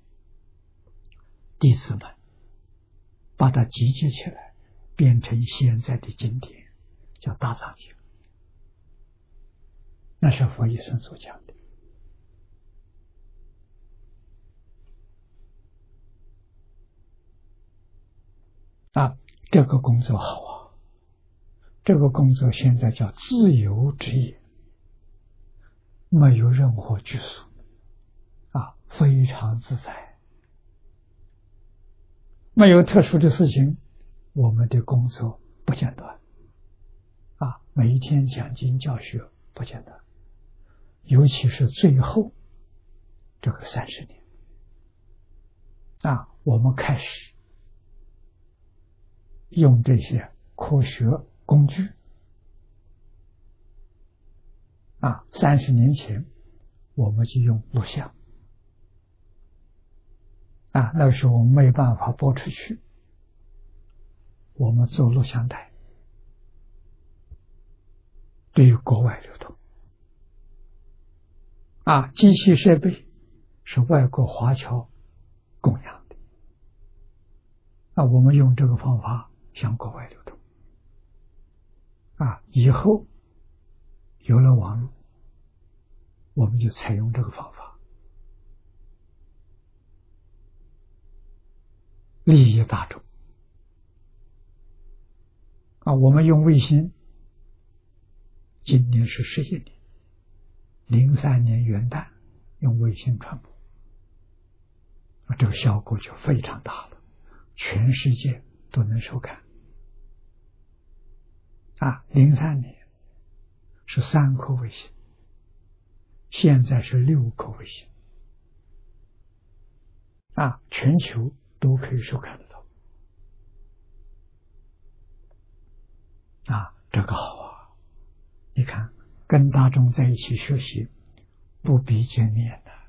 弟子们把它集结起来，变成现在的经典，叫大藏经，那是佛一生所讲的。啊，这个工作好啊！这个工作现在叫自由职业，没有任何拘束，啊，非常自在，没有特殊的事情，我们的工作不间断，啊，每一天讲经教学不间断，尤其是最后这个三十年，啊，我们开始用这些科学工具，啊，三十年前我们就用录像，啊，那个时候我们没办法播出去，我们做录像带，对国外流通，啊，机器设备是外国华侨供养的，啊，我们用这个方法向国外流通，啊，以后有了网络，我们就采用这个方法，利益大众。啊，我们用卫星，今年是十一年，零三年元旦用卫星传播，啊，这个效果就非常大了，全世界都能收看。啊，零三年是三颗卫星，现在是六颗卫星，啊，全球都可以收看得到。啊，这个好啊！你看，跟大众在一起学习，不必见面的，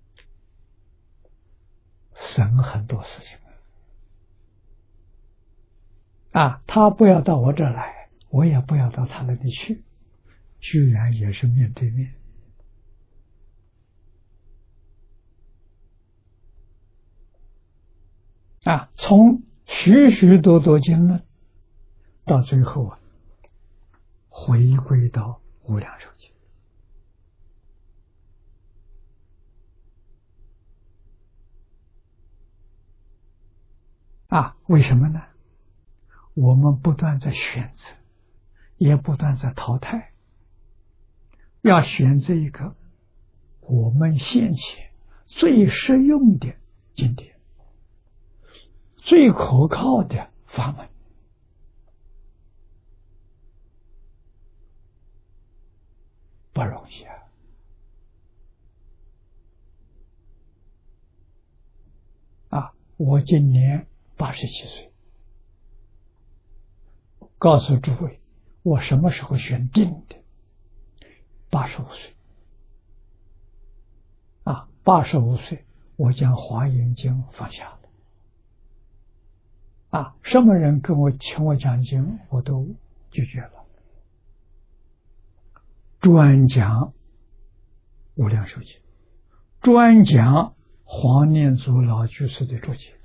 省很多事情啊！他不要到我这儿来，我也不要到他那里去，居然也是面对面。啊，从许许多多经论到最后啊，回归到无量寿经。啊，为什么呢？我们不断在选择，也不断在淘汰，要选择一个我们现前最实用的经典，最可靠的法门。不容易啊！啊，我今年八十七岁，告诉诸位，我什么时候选定的？八十五岁。啊， 八十五岁，我将《华严经》放下了。啊，什么人跟我请我讲经，我都拒绝了。专讲无量寿经，专讲黄念祖老居士的注解。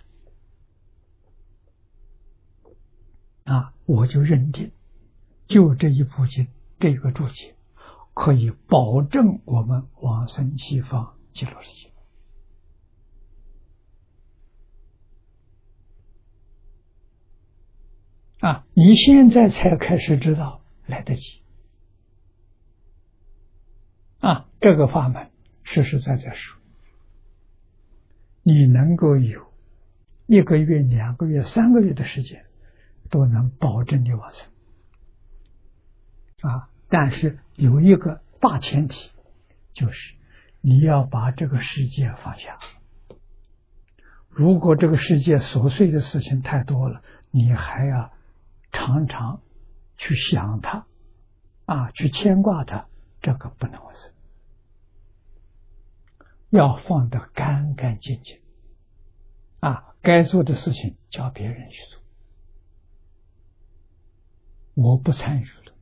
啊，我就认定，就这一部经，这个注解，可以保证我们往生西方极乐世界。啊，你现在才开始知道，来得及。啊，这个法门实实在在说，你能够有一个月、两个月、三个月的时间，都能保证你往生。啊，但是有一个大前提，就是你要把这个世界放下。如果这个世界琐碎的事情太多了，你还要常常去想它，啊，去牵挂它，这个不能往生。要放得干干净净，啊，该做的事情叫别人去做，我不参与了。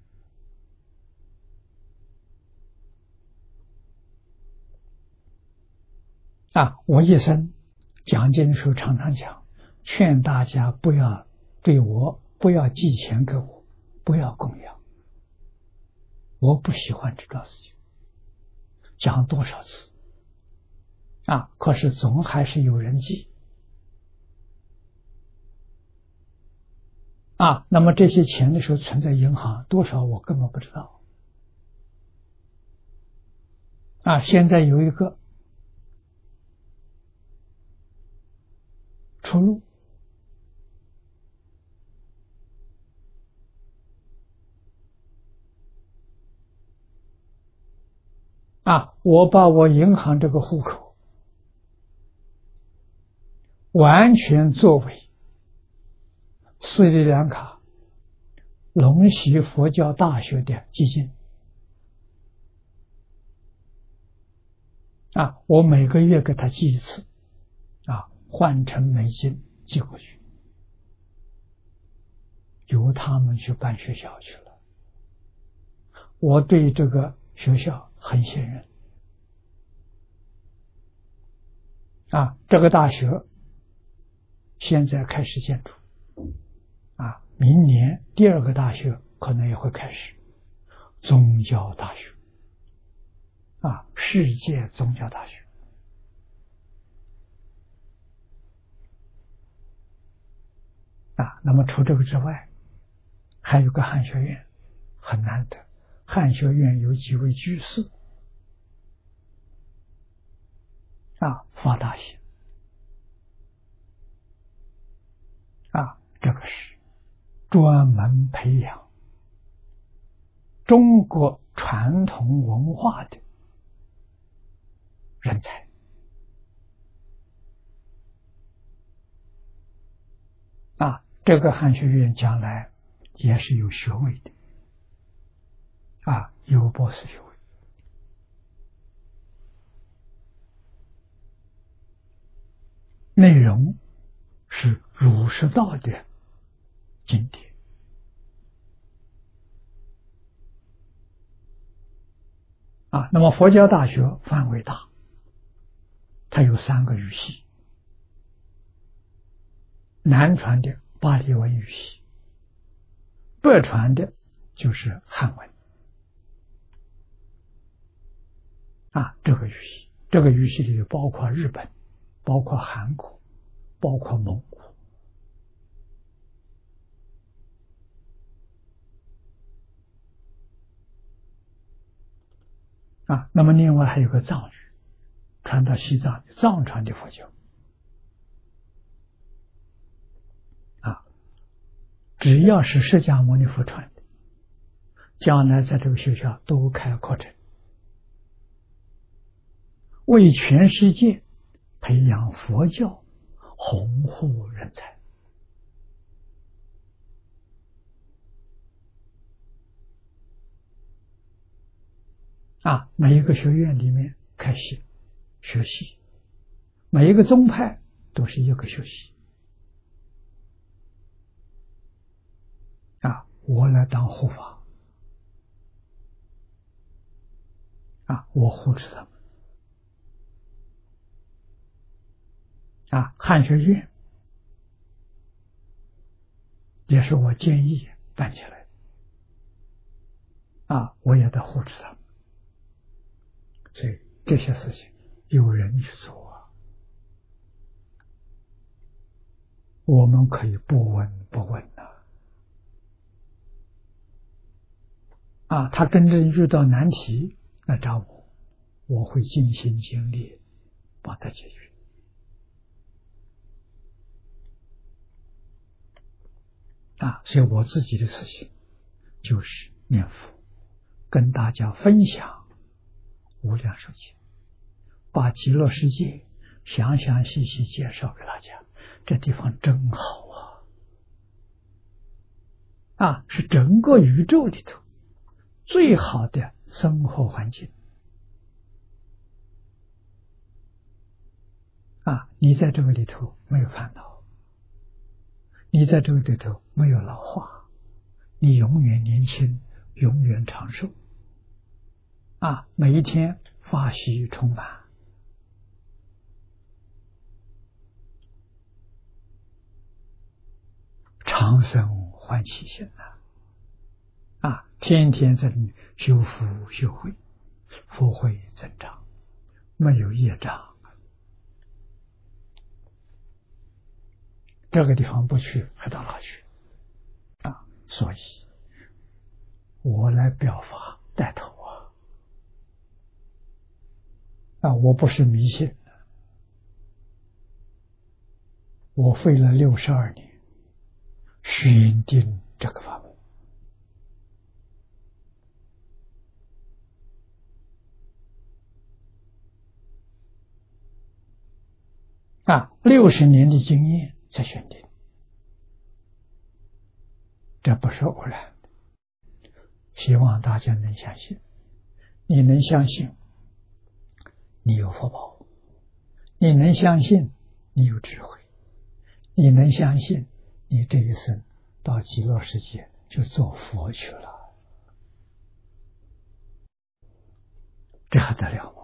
啊，我一生讲经的时候常常讲，劝大家不要对我，不要寄钱给我，不要供养，我不喜欢这种事情。讲多少次啊，可是总还是有人寄。啊，那么这些钱的时候存在银行多少我根本不知道。啊，现在有一个出路，啊，我把我银行这个户口完全作为斯里兰卡龙溪佛教大学的基金。啊，我每个月给他寄一次，啊，换成美金寄过去，由他们去办学校去了。我对这个学校很信任。啊，这个大学现在开始建筑，啊，明年第二个大学可能也会开始，宗教大学，啊，世界宗教大学。啊，那么除这个之外，还有个汉学院，很难得。汉学院有几位居士，啊，发大心，啊，这个是专门培养中国传统文化的人才。啊，这个汉学院将来也是有学位的，啊，有博士学位。内容是儒释道的经典。啊，那么佛教大学范围大，它有三个语系，南传的巴利文语系，北传的就是汉文。啊，这个语系，这个语系里包括日本，包括韩国，包括蒙古。啊，那么另外还有个藏语，传到西藏的藏传的佛教。啊，只要是释迦牟尼佛传的，将来在这个学校都开课程，为全世界培养佛教弘护人才。啊，每一个学院里面开系， 学习，每一个宗派都是一个学习啊，我来当护法啊，我护持他们啊。汉学院也是我建议办起来的啊，我也在护持他们，所以这些事情有人去做啊，我们可以不闻不问呐。啊，他真正遇到难题来找我，我会尽心尽力帮他解决。啊，所以我自己的事情就是念佛，跟大家分享无量寿经，把极乐世界详详细细介绍给大家。这地方真好啊！啊，是整个宇宙里头最好的生活环境啊！你在这个里头没有烦恼，你在这个里头没有老化，你永远年轻，永远长寿啊！每一天法喜充满，长生欢喜心啊！啊，天天在里面修福修慧，福慧增长，没有业障。这个地方不去，还到哪去啊？所以，我来表法带头啊！啊，我不是迷信的，我费了六十二年选定这个法门啊，六十年的经验才选定，这不是偶然的。希望大家能相信，你能相信，你有福报；你能相信，你有智慧；你能相信，你这一生到极乐世界就做佛去了，这还得了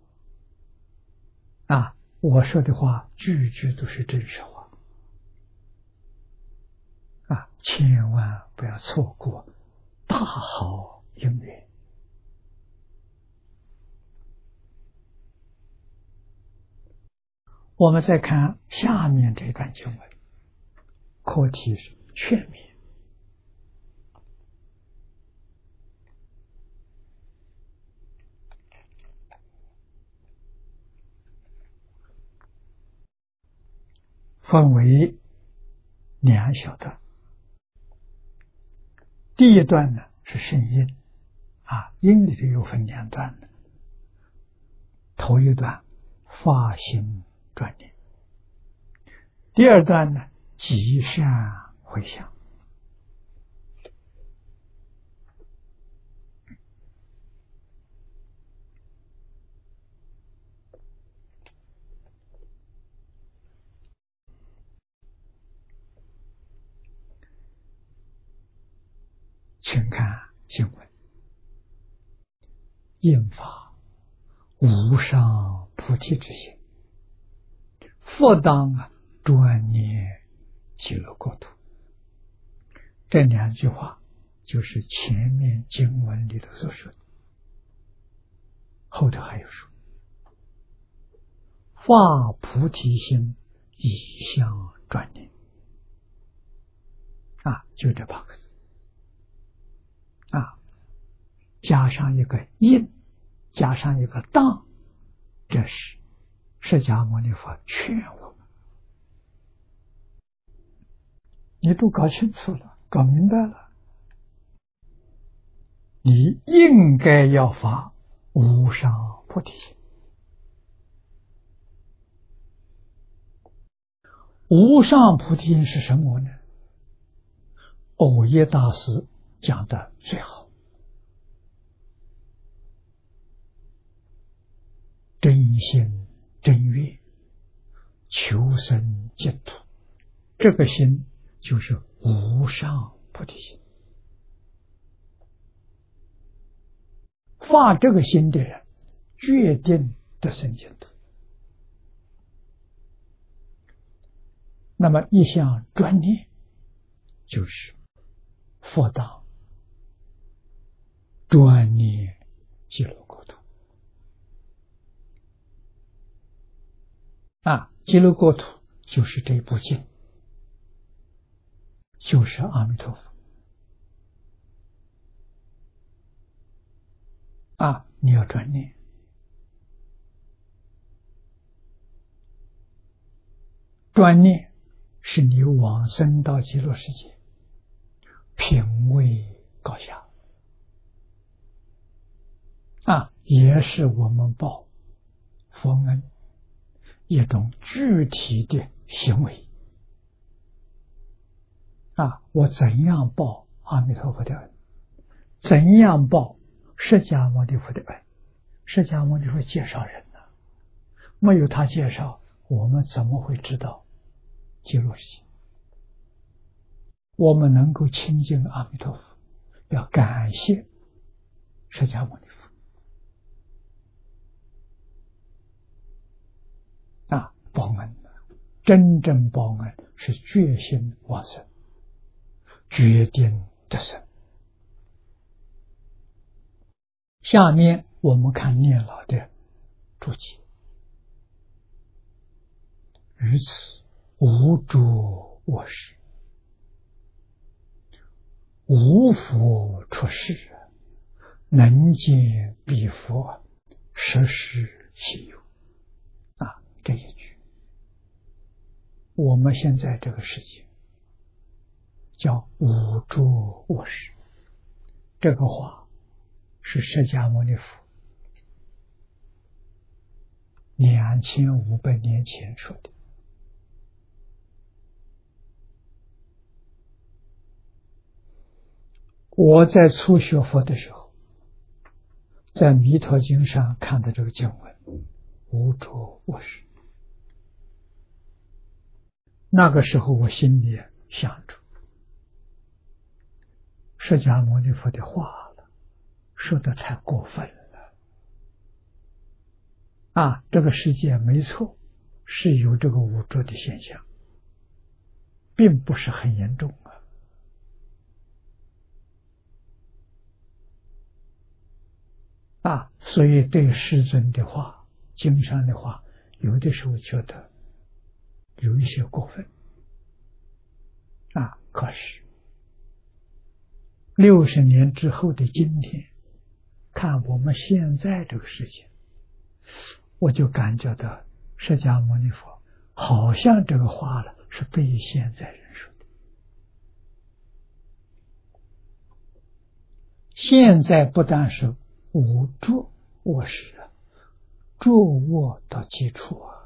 吗？啊！我说的话句句都是真实话啊！千万不要错过大好姻缘。我们再看下面这段经文，课题是劝勉。分为两小段，第一段呢是圣因啊，因里头有分两段的。头一段发心转念，第二段呢积善回向。请看经文：应发无上菩提之心，复当啊专念极乐国土。这两句话就是前面经文里头所说的，后头还有说发菩提心以向专念啊，就这八个字啊，加上一个因，加上一个当，这是释迦牟尼佛劝我们，你都搞清楚了，搞明白了，你应该要发无上菩提心。无上菩提心是什么呢？藕耶大师讲的最好，真心正愿，求生净土。这个心就是无上菩提心。发这个心的人，决定得生净土。那么一项专念，就是佛当专念极乐国土。啊，极乐国土就是这部经，就是阿弥陀佛。啊，你要专念。专念是你往生到极乐世界品位高下，啊，也是我们报佛恩一种具体的行为。啊，我怎样报阿弥陀佛的恩？怎样报释迦牟尼佛的恩？释迦牟尼佛介绍人呢、啊，没有他介绍，我们怎么会知道极乐世界？我们能够亲近阿弥陀佛，要感谢释迦牟尼佛啊，报恩。真正报恩是决心往生，决定得生。下面我们看念老的注解：于此无诸我识，无佛出世，能见彼佛，实是其有。啊，这一句，我们现在这个世界叫无诸我识，这个话是释迦牟尼佛两千五百年前说的。我在初学佛的时候，在《弥陀经》上看的这个经文，无诸我识。那个时候我心里想着，释迦牟尼佛的话了，说的太过分了。啊，这个世界没错，是有这个无诸的现象，并不是很严重啊。啊，所以对世尊的话、经上的话，有的时候觉得有一些过分。啊，可是六十年之后的今天，看我们现在这个世界，我就感觉到释迦牟尼佛好像这个话了是对现在人说的。现在不但是无诸我识啊，诸我的基础啊，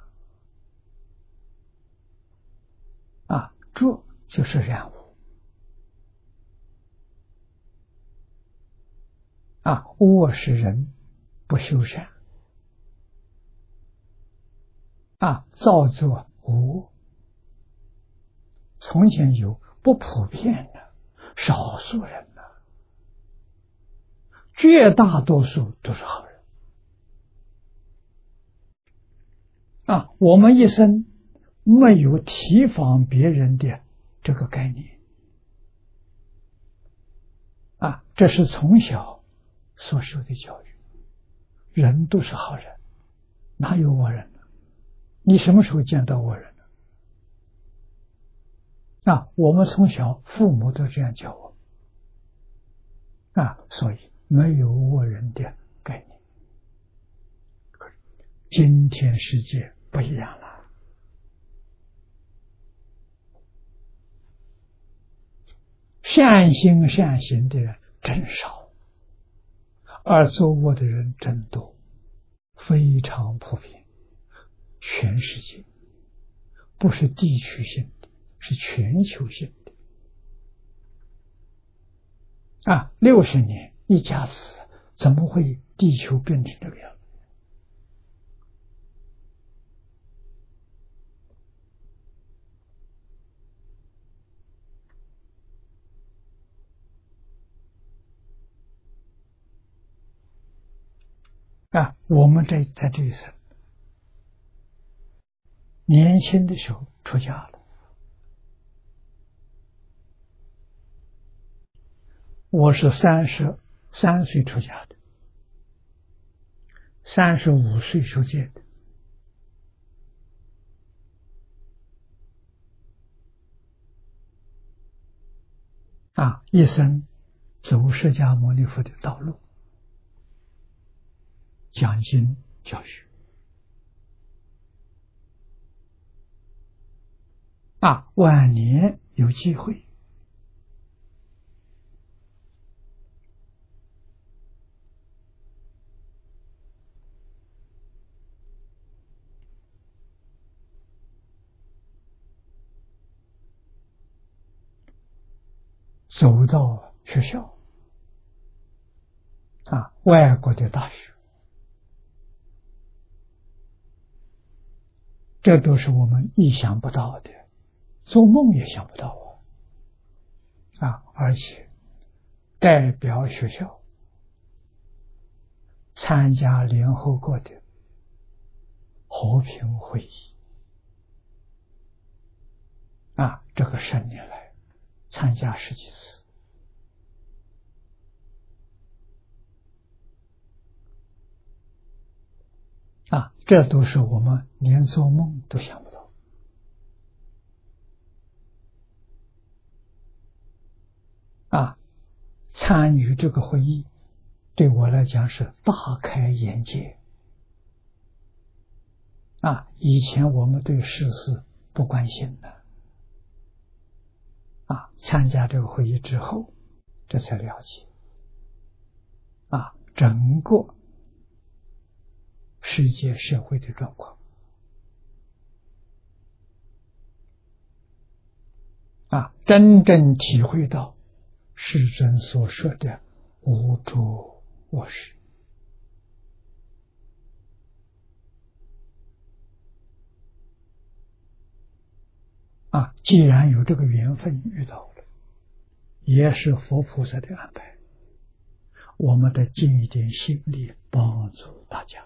啊，诸就是染污啊，我是人不修善啊，造作无，从前有，不普遍的，少数人呢、啊，绝大多数都是好人啊。我们一生没有提防别人的这个概念啊，这是从小所受的教育。人都是好人，哪有恶人呢？你什么时候见到恶人呢？啊，我们从小父母都这样教我啊，所以没有恶人的概念。可是今天世界不一样了，善心善行的人真少，而作恶的人真多，非常普遍。全世界不是地区性的，是全球性的啊！六十年一家子，怎么会地球变成这个样子？ 啊，我们这在这一生年轻的时候出家了，我是三十三岁出家的，三十五岁受戒的。啊，一生走释迦牟尼佛的道路，讲经教学。啊，晚年有机会走到学校，啊，外国的大学，这都是我们意想不到的，做梦也想不到啊！啊，而且代表学校参加联合国的和平会议，啊，这个十年来参加十几次。啊，这都是我们连做梦都想不到。啊，参与这个会议对我来讲是大开眼界。啊，以前我们对世事不关心的，啊，参加这个会议之后，这才了解，啊，整个世界社会的状况。啊，真正体会到世尊所说的无诸我事。啊，既然有这个缘分遇到了，也是佛菩萨的安排，我们得尽一点心力帮助大家。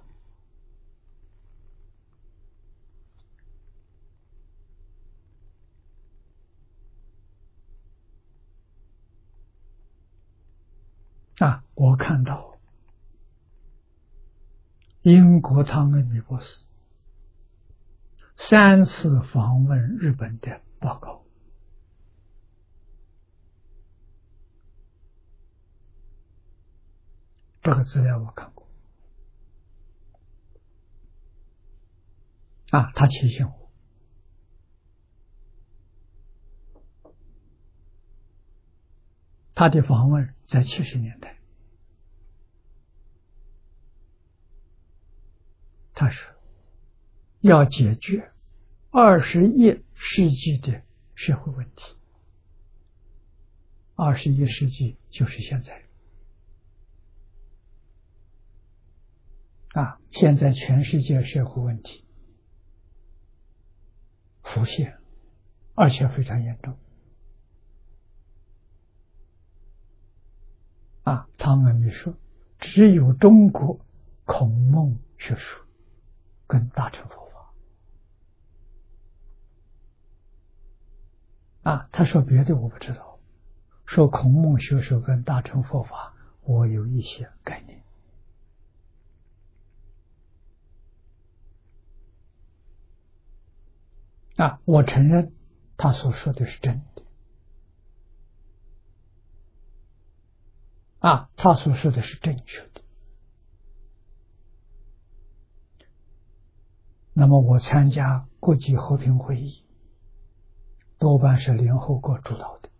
啊，我看到英国汤恩比博士三次访问日本的报告，这个资料我看过。啊，他提醒我，他的访问在七十年代，他说要解决二十一世纪的社会问题。二十一世纪就是现在。啊，现在全世界社会问题浮现，而且非常严重。啊，汤恩比说，只有中国孔孟学术跟大乘佛法。啊，他说别的我不知道，说孔孟学术跟大乘佛法，我有一些概念。啊，我承认他所说的是真的。啊，他所说的是正确的。那么我参加国际和平会议，多半是联合国主导的。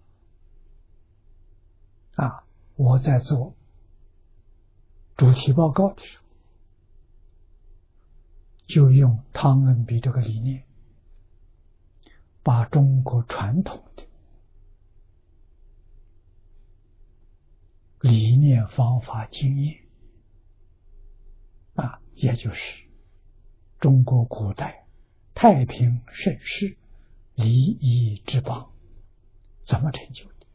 啊，我在做主题报告的时候，就用汤恩比这个理念，把中国传统的理念、方法、经验，啊，也就是中国古代太平盛世、礼仪之邦怎么成就的，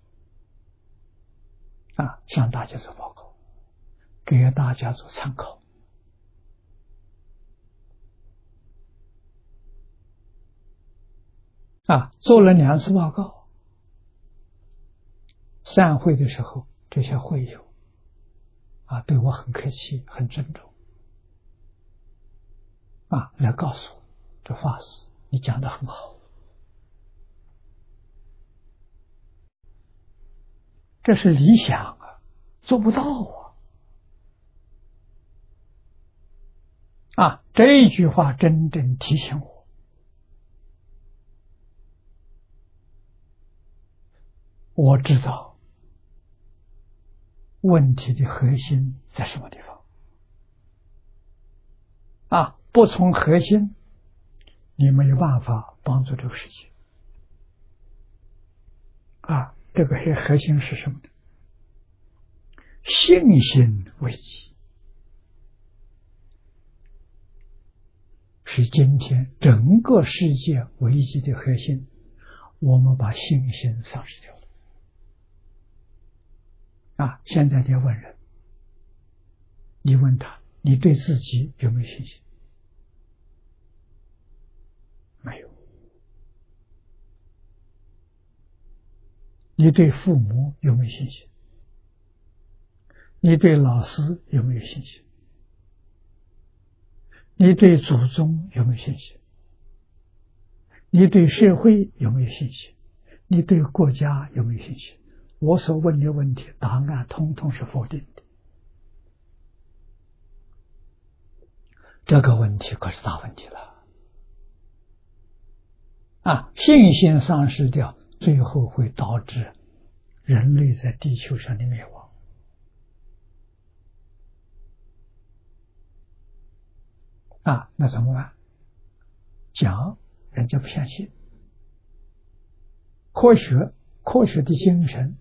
啊，向大家做报告，给大家做参考。 啊，做了两次报告，散会的时候，这些会友啊对我很客气，很尊重，啊，来告诉我，这法师你讲的很好，这是理想啊，做不到啊。啊，这一句话真正提醒我，我知道问题的核心在什么地方。啊，不从核心，你没有办法帮助这个世界。啊，这个核心是什么呢？信心危机是今天整个世界危机的核心，我们把信心丧失掉了。啊，现在你要问人，你问他，你对自己有没有信心？没有。你对父母有没有信心？你对老师有没有信心？你对祖宗有没有信心？你对社会有没有信心？你对国家有没有信心？我所问的问题，答案通通是否定的。这个问题可是大问题了。啊，信心丧失掉，最后会导致人类在地球上的灭亡。啊，那怎么办？讲人家不相信，科学科学的精神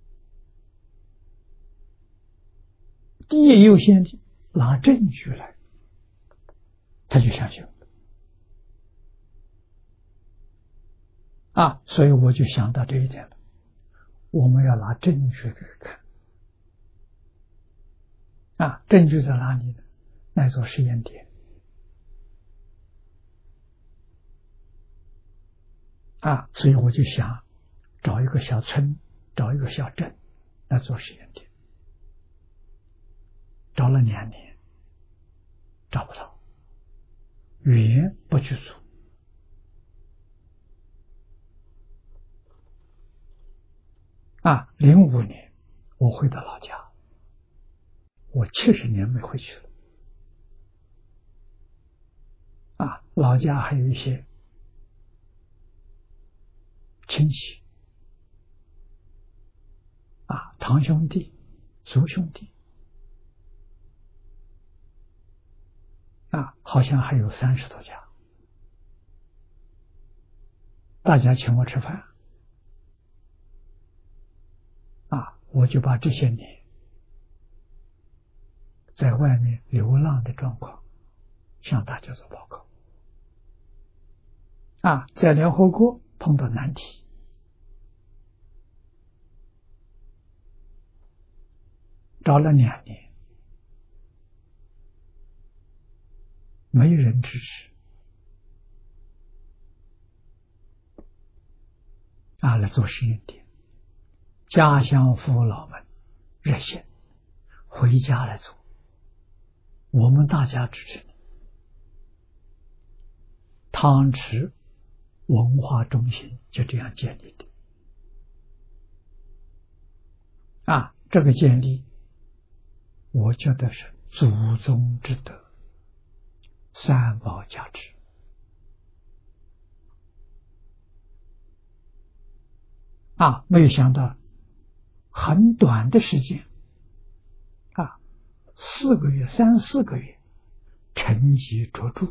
第一优先拿证据来，他就相信了。啊，所以我就想到这一点了，我们要拿证据给看。啊，证据在哪里呢？那座实验点。啊，所以我就想找一个小村，找一个小镇来做实验点。找了两年，找不到，语言不去做。啊，零五年我回到老家，我七十年没回去了。啊，老家还有一些亲戚，啊，堂兄弟、叔兄弟，啊，好像还有三十多家，大家请我吃饭，啊，我就把这些年在外面流浪的状况向大家做报告。啊，在联合国碰到难题，找了两年，没人支持，啊，来做实验点。家乡父老们热线回家来做，我们大家支持你。汤池文化中心就这样建立的。啊，这个建立，我觉得是祖宗之德，三宝加持。啊，没有想到很短的时间，啊，四个月、三四个月，成绩卓著，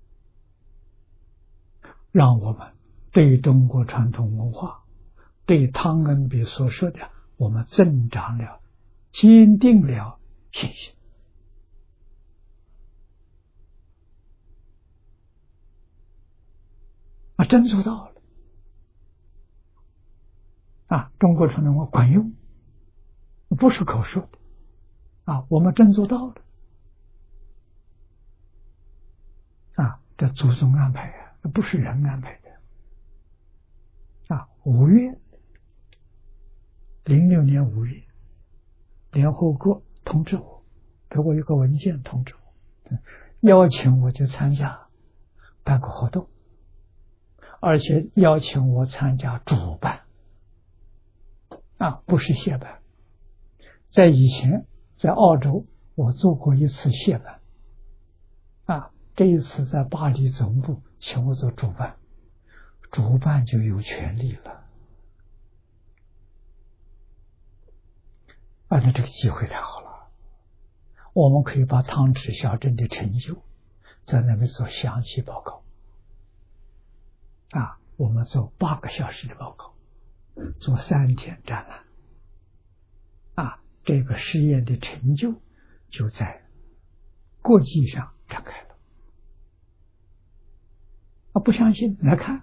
让我们对中国传统文化，对汤恩比所说的，我们增长了、坚定了信心。啊，真做到了。啊，中国传统文化管用，不是口说的。啊，我们真做到了。啊，这祖宗安排啊，不是人安排的。 啊，五月，零六年五月，联合国通知我，给我一个文件通知我，邀请我去参加办个活动，而且邀请我参加主办，啊，不是协办。在以前，在澳洲，我做过一次协办，啊，这一次在巴黎总部请我做主办，主办就有权利了。啊，那这个机会太好了，我们可以把汤池小镇的成就在那边做详细报告。啊，我们做八个小时的报告，做三天展览。啊，这个实验的成就就在国际上展开了。啊，不相信来看。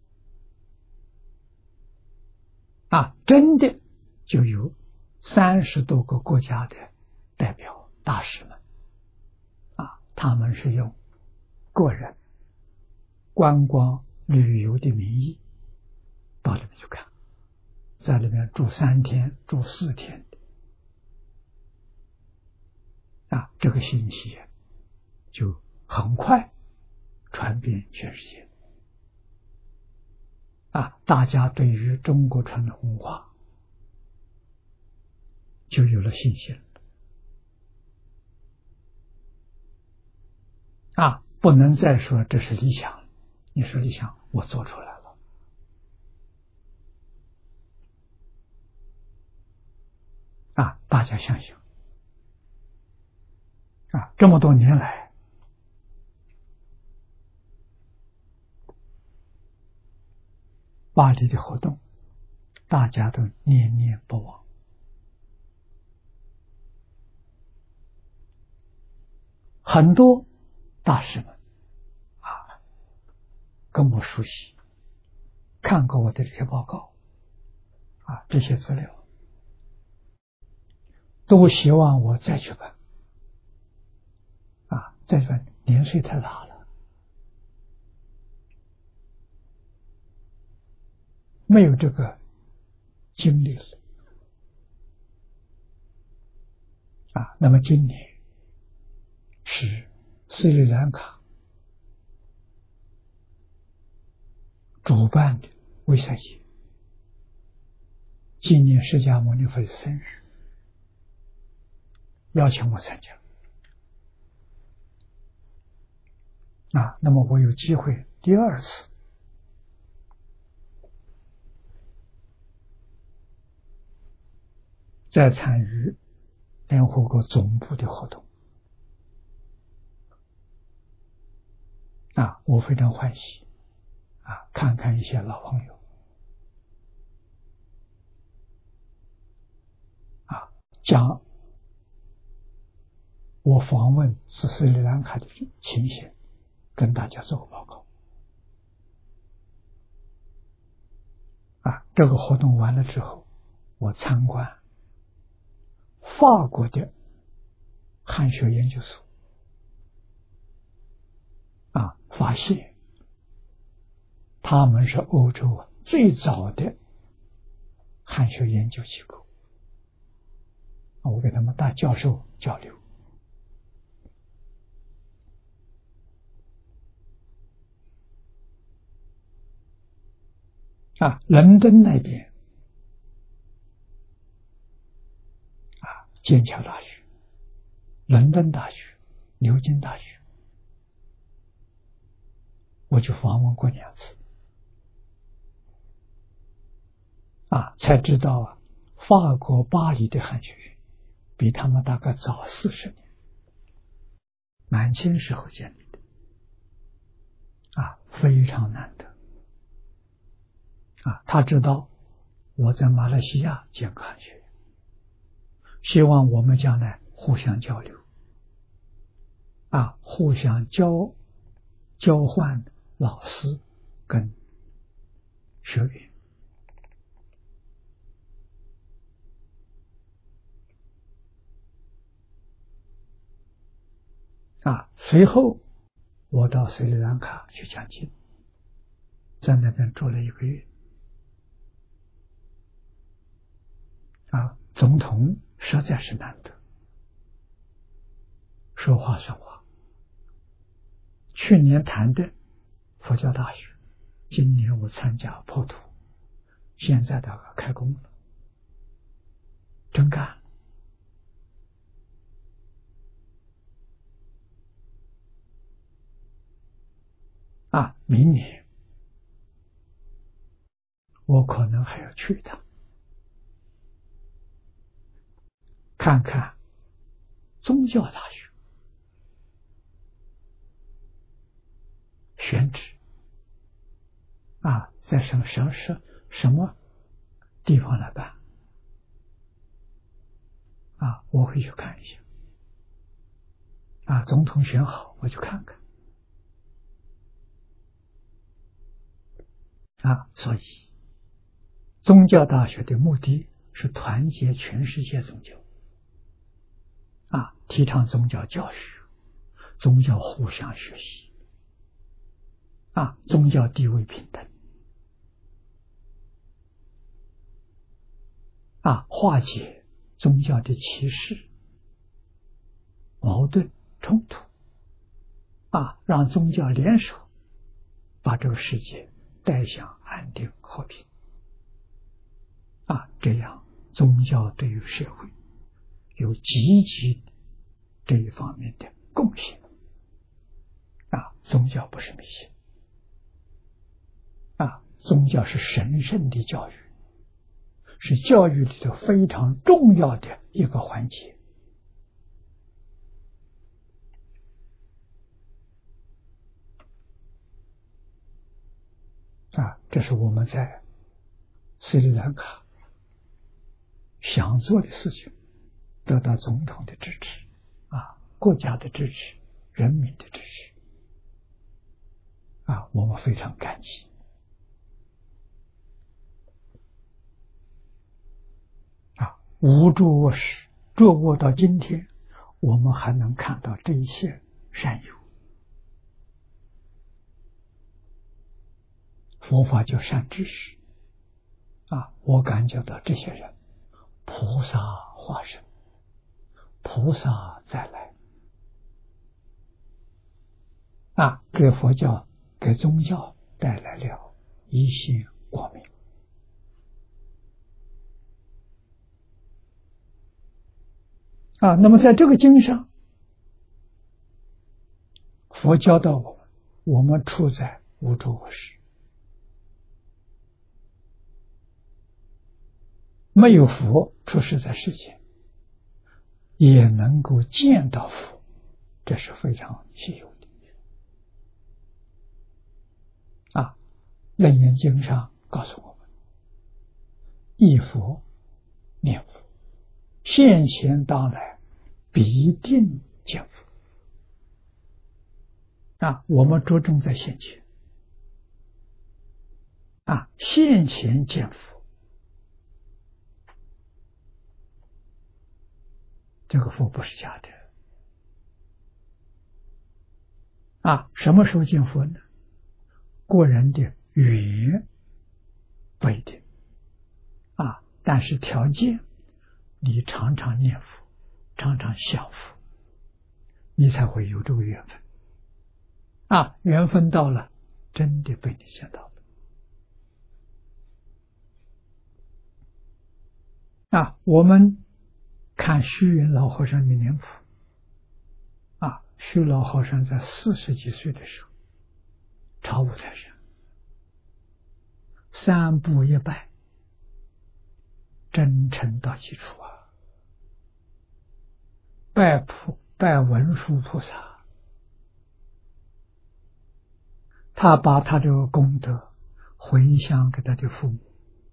啊，真的就有三十多个国家的代表大使们，啊，他们是用个人观光旅游的名义到里面去看，在里面住三天、住四天的，啊，这个信息就很快传遍全世界。啊，大家对于中国传统文化就有了信心了。啊，不能再说这是理想，你说理想，我做出来了。啊，大家相信。啊，这么多年来，巴黎的活动，大家都念念不忘。很多大师们啊，跟我熟悉，看过我的这些报告啊，这些资料，都希望我再去办啊，再去办，年岁太大了，没有这个精力了啊。那么今年是斯里兰卡主办的维赛节，纪念释迦牟尼佛的生日，邀请我参加。啊，那么我有机会第二次再参与联合国总部的活动。啊，我非常欢喜啊，看看一些老朋友啊，讲我访问斯斯里兰卡的情形，跟大家做个报告。啊，这个活动完了之后，我参观法国的汉学研究所，啊，发现他们是欧洲最早的汉学研究机构。我跟他们大教授交流，啊，伦敦那边啊，剑桥大学、伦敦大学、牛津大学，我就访问过两次，啊，才知道啊，法国巴黎的汉学院比他们大概早四十年，满清时候建立的，啊，非常难得。啊，他知道我在马来西亚建个汉学院，希望我们将来互相交流，啊，互相交交换老师跟学员。啊，随后我到斯里兰卡去讲经，在那边住了一个月。 啊，总统实在是难得，说话算话。去年谈的佛教大学，今年我参加破土，现在大概开工了，真干。啊，明年我可能还要去一趟，看看宗教大学选址啊，在什么什么什什么地方来办啊？我会去看一下啊，总统选好我去看看啊。所以宗教大学的目的是团结全世界宗教啊，提倡宗教教育，宗教互相学习啊，宗教地位平等啊，化解宗教的歧视、矛盾、冲突啊，让宗教联手把这个世界带向安定和平啊，这样宗教对于社会有积极这一方面的贡献啊。宗教不是迷信啊，宗教是神圣的教育，是教育里头非常重要的一个环节啊。这是我们在斯里兰卡想做的事情，得到总统的支持啊，国家的支持，人民的支持啊，我们非常感激啊。无住卧室，坐卧到今天，我们还能看到这一些善友。佛法叫善知识啊，我感觉到这些人菩萨化身，菩萨再来啊，给佛教给宗教带来了一线光明啊。那么在这个经上，佛教导我们，我们处在无住卧室，没有佛出世在世间，也能够见到佛，这是非常稀有的啊。楞严经上告诉我们，忆佛念佛，现前当来必定见佛啊。我们着重在现前啊，现前见佛，这个佛不是假的啊。什么时候见佛呢？个人的缘不一定啊，但是条件，你常常念佛，常常想佛，你才会有这个缘分啊。缘分到了，真的被你见到了啊。我们看虚云老和尚的念佛啊，虚老和尚在四十几岁的时候朝五台山，三步一拜，真诚到基础啊，拜菩拜文殊菩萨，他把他这个功德回向给他的父母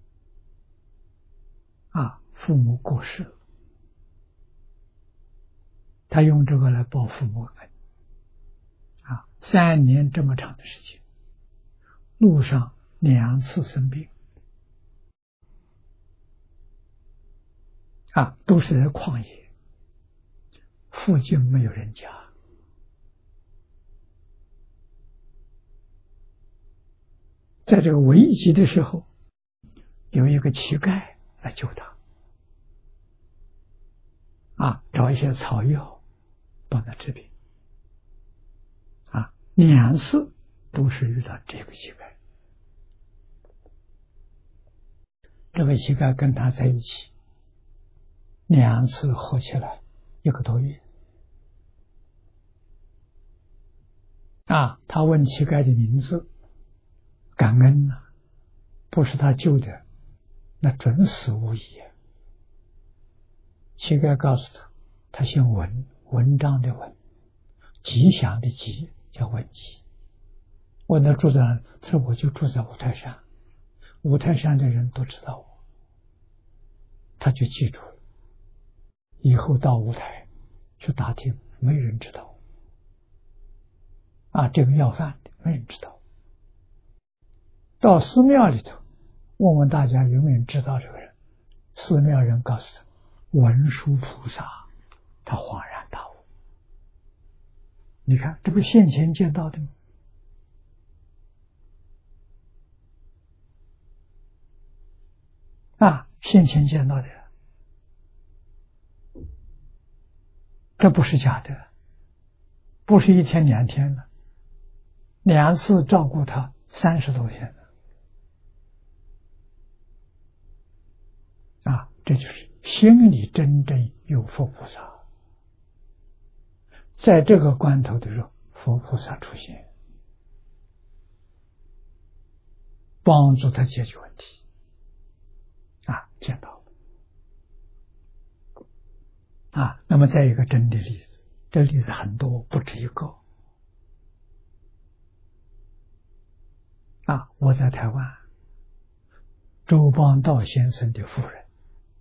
啊，父母过世了，他用这个来报父母恩啊。三年这么长的时间，路上两次生病啊，都是在旷野，附近没有人家，在这个危急的时候，有一个乞丐来救他啊，找一些草药帮他治病。啊，两次都是遇到这个乞丐，这个乞丐跟他在一起，两次合起来一个多月。啊，他问乞丐的名字，感恩呐、啊，不是他救的，那准死无疑啊。乞丐告诉他，他姓文，文章的文，吉祥的吉，叫文吉。问他住在哪，他说我就住在五台山，五台山的人都知道我，他就记住了。以后到五台去打听，没人知道我。啊，这个要饭的没人知道。到寺庙里头问问大家有没有人知道这个人，寺庙人告诉他文殊菩萨，他恍然大悟。你看这不现前见到的吗？啊，现前见到的，这不是假的，不是一天两天了，两次照顾他三十多天了。啊，这就是心里真正有佛菩萨，在这个关头的时候，佛菩萨出现，帮助他解决问题。啊，见到了。啊，那么再一个真的例子，这例子很多，不止一个。啊，我在台湾，周邦道先生的夫人，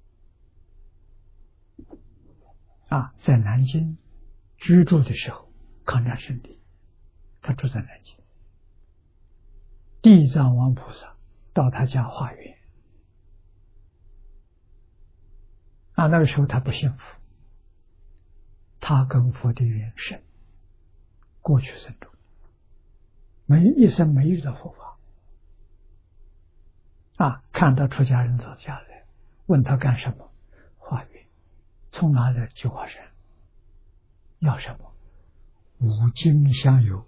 啊，在南京居住的时候，抗战胜利，他住在南京，地藏王菩萨到他家化缘。啊，那个时候他不信佛，他跟佛的缘深，过去生中没一生没遇到佛法。啊，看到出家人到家来，问他干什么？化缘。从哪来？菊花山。要什么？五金香油。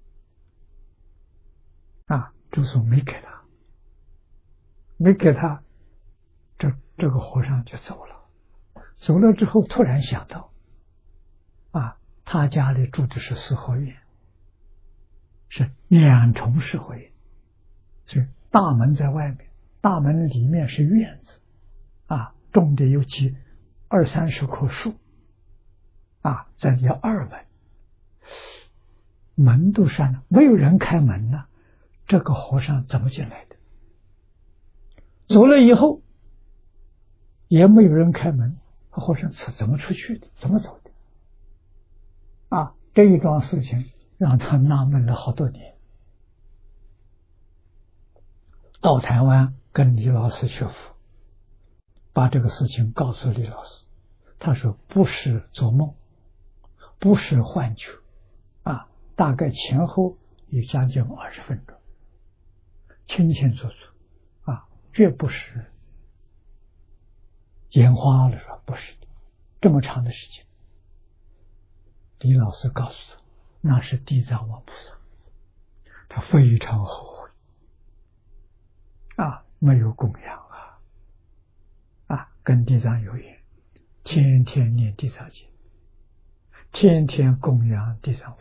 啊，就说没给他，没给他，这这个和尚就走了。走了之后，突然想到，啊，他家里住的是四合院，是两重四合院，是大门在外面，大门里面是院子，啊，种的有几二三十棵树，啊，在里二门，门都关了，没有人开门呢，这个和尚怎么进来的？走了以后，也没有人开门，和尚怎么出去的？怎么走的？啊，这一桩事情让他纳闷了好多年。到台湾跟李老师学佛，把这个事情告诉李老师，他说不是做梦，不是幻觉，啊，大概前后有将近二十分钟，清清楚楚，啊，绝不是眼花了，说不是的，这么长的时间。李老师告诉他，那是地藏王菩萨，他非常后悔，啊，没有供养啊，啊，跟地藏有缘，天天念地藏经，天天供养地藏菩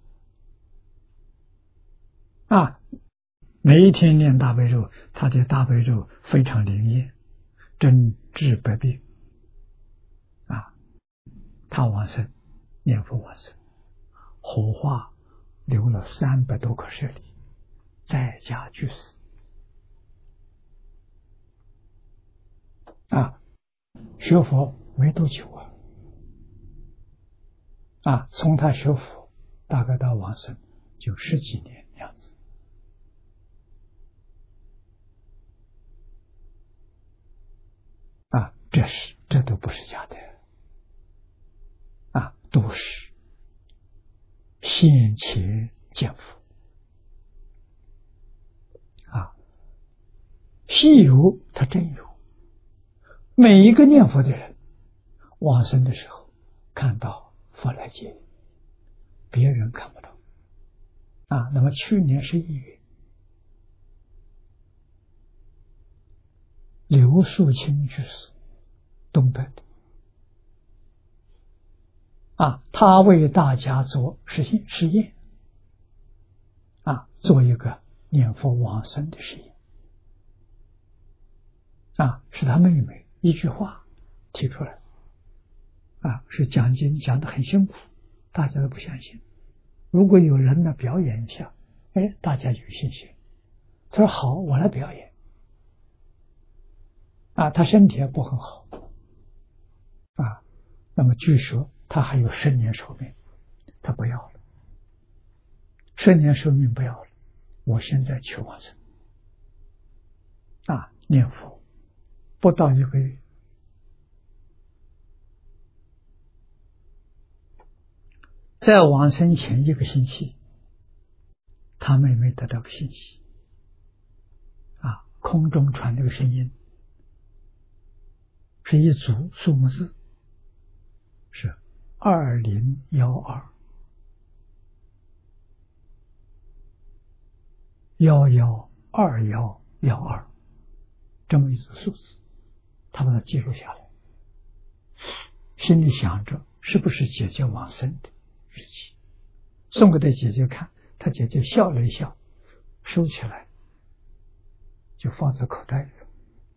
萨，啊，每一天念大悲咒，他的大悲咒非常灵验，真治百病，啊，他往生，念佛往生，火化流了三百多颗舍利，在家居士。啊，学佛没多久啊，啊，从他学佛大概到往生就十几年样子。啊，这是这都不是假的，啊，都是现前见佛。啊，稀有它真有，每一个念佛的人往生的时候， 看到佛来接，别人看不到啊。那么去年十一月，刘树清居士，东北的啊，他为大家做实验实验啊，做一个念佛往生的实验啊，是他妹妹一句话提出来啊，是讲经讲得很辛苦，大家都不相信。如果有人呢表演一下，哎，大家有信心。他说好，我来表演啊。他身体也不很好啊，那么据说他还有十年寿命，他不要了，十年寿命不要了，我现在求往生啊，念佛不到一个月，在往生前一个星期，他妹妹得到个信息啊，空中传这个声音，是一组数目字，是二零幺二幺幺二幺幺二，这么一组数字，他把它记录下来，心里想着是不是姐姐往生的日期，送给他姐姐看，他姐姐笑了一笑，收起来，就放在口袋里了。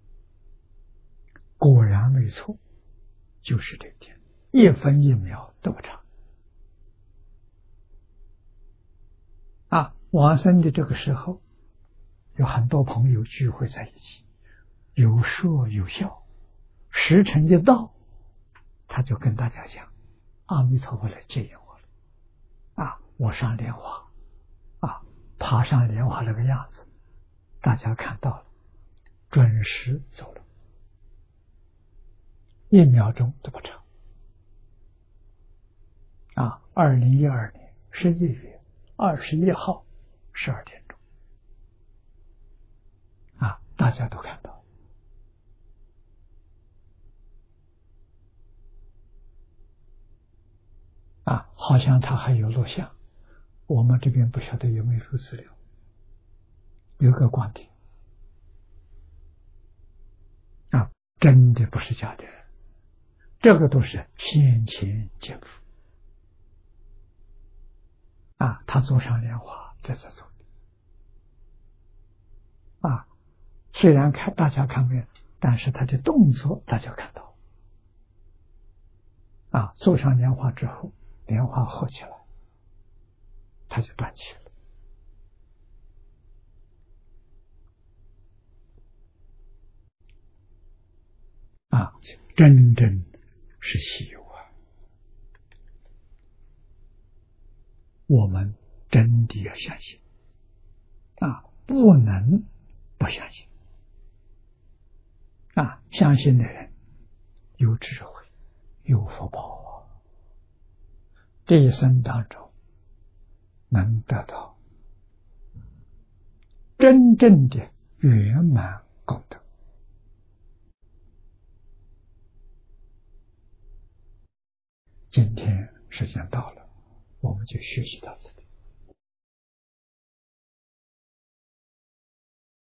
果然没错，就是这一天，一分一秒都不差啊！往生的这个时候，有很多朋友聚会在一起，有说有笑，时辰一到，他就跟大家讲：“阿弥陀佛来接引我了啊！我上莲花啊，爬上莲花那个样子，大家看到了，准时走了。”一秒钟都不长啊！二零一二年十一月二十一号十二点钟啊，大家都看到啊，好像他还有录像，我们这边不晓得有没有录资料，有个光碟啊，真的不是假的。这个都是先前见佛啊，他坐上莲花这才走的啊。虽然看大家看不见，但是他的动作大家看到啊。坐上莲花之后，莲花合起来，他就断气了啊，真正是稀有啊！我们真的要相信啊，不能不相信啊！相信的人有智慧，有福报啊，这一生当中能得到真正的圆满功德。今天时间到了，我们就学习到此。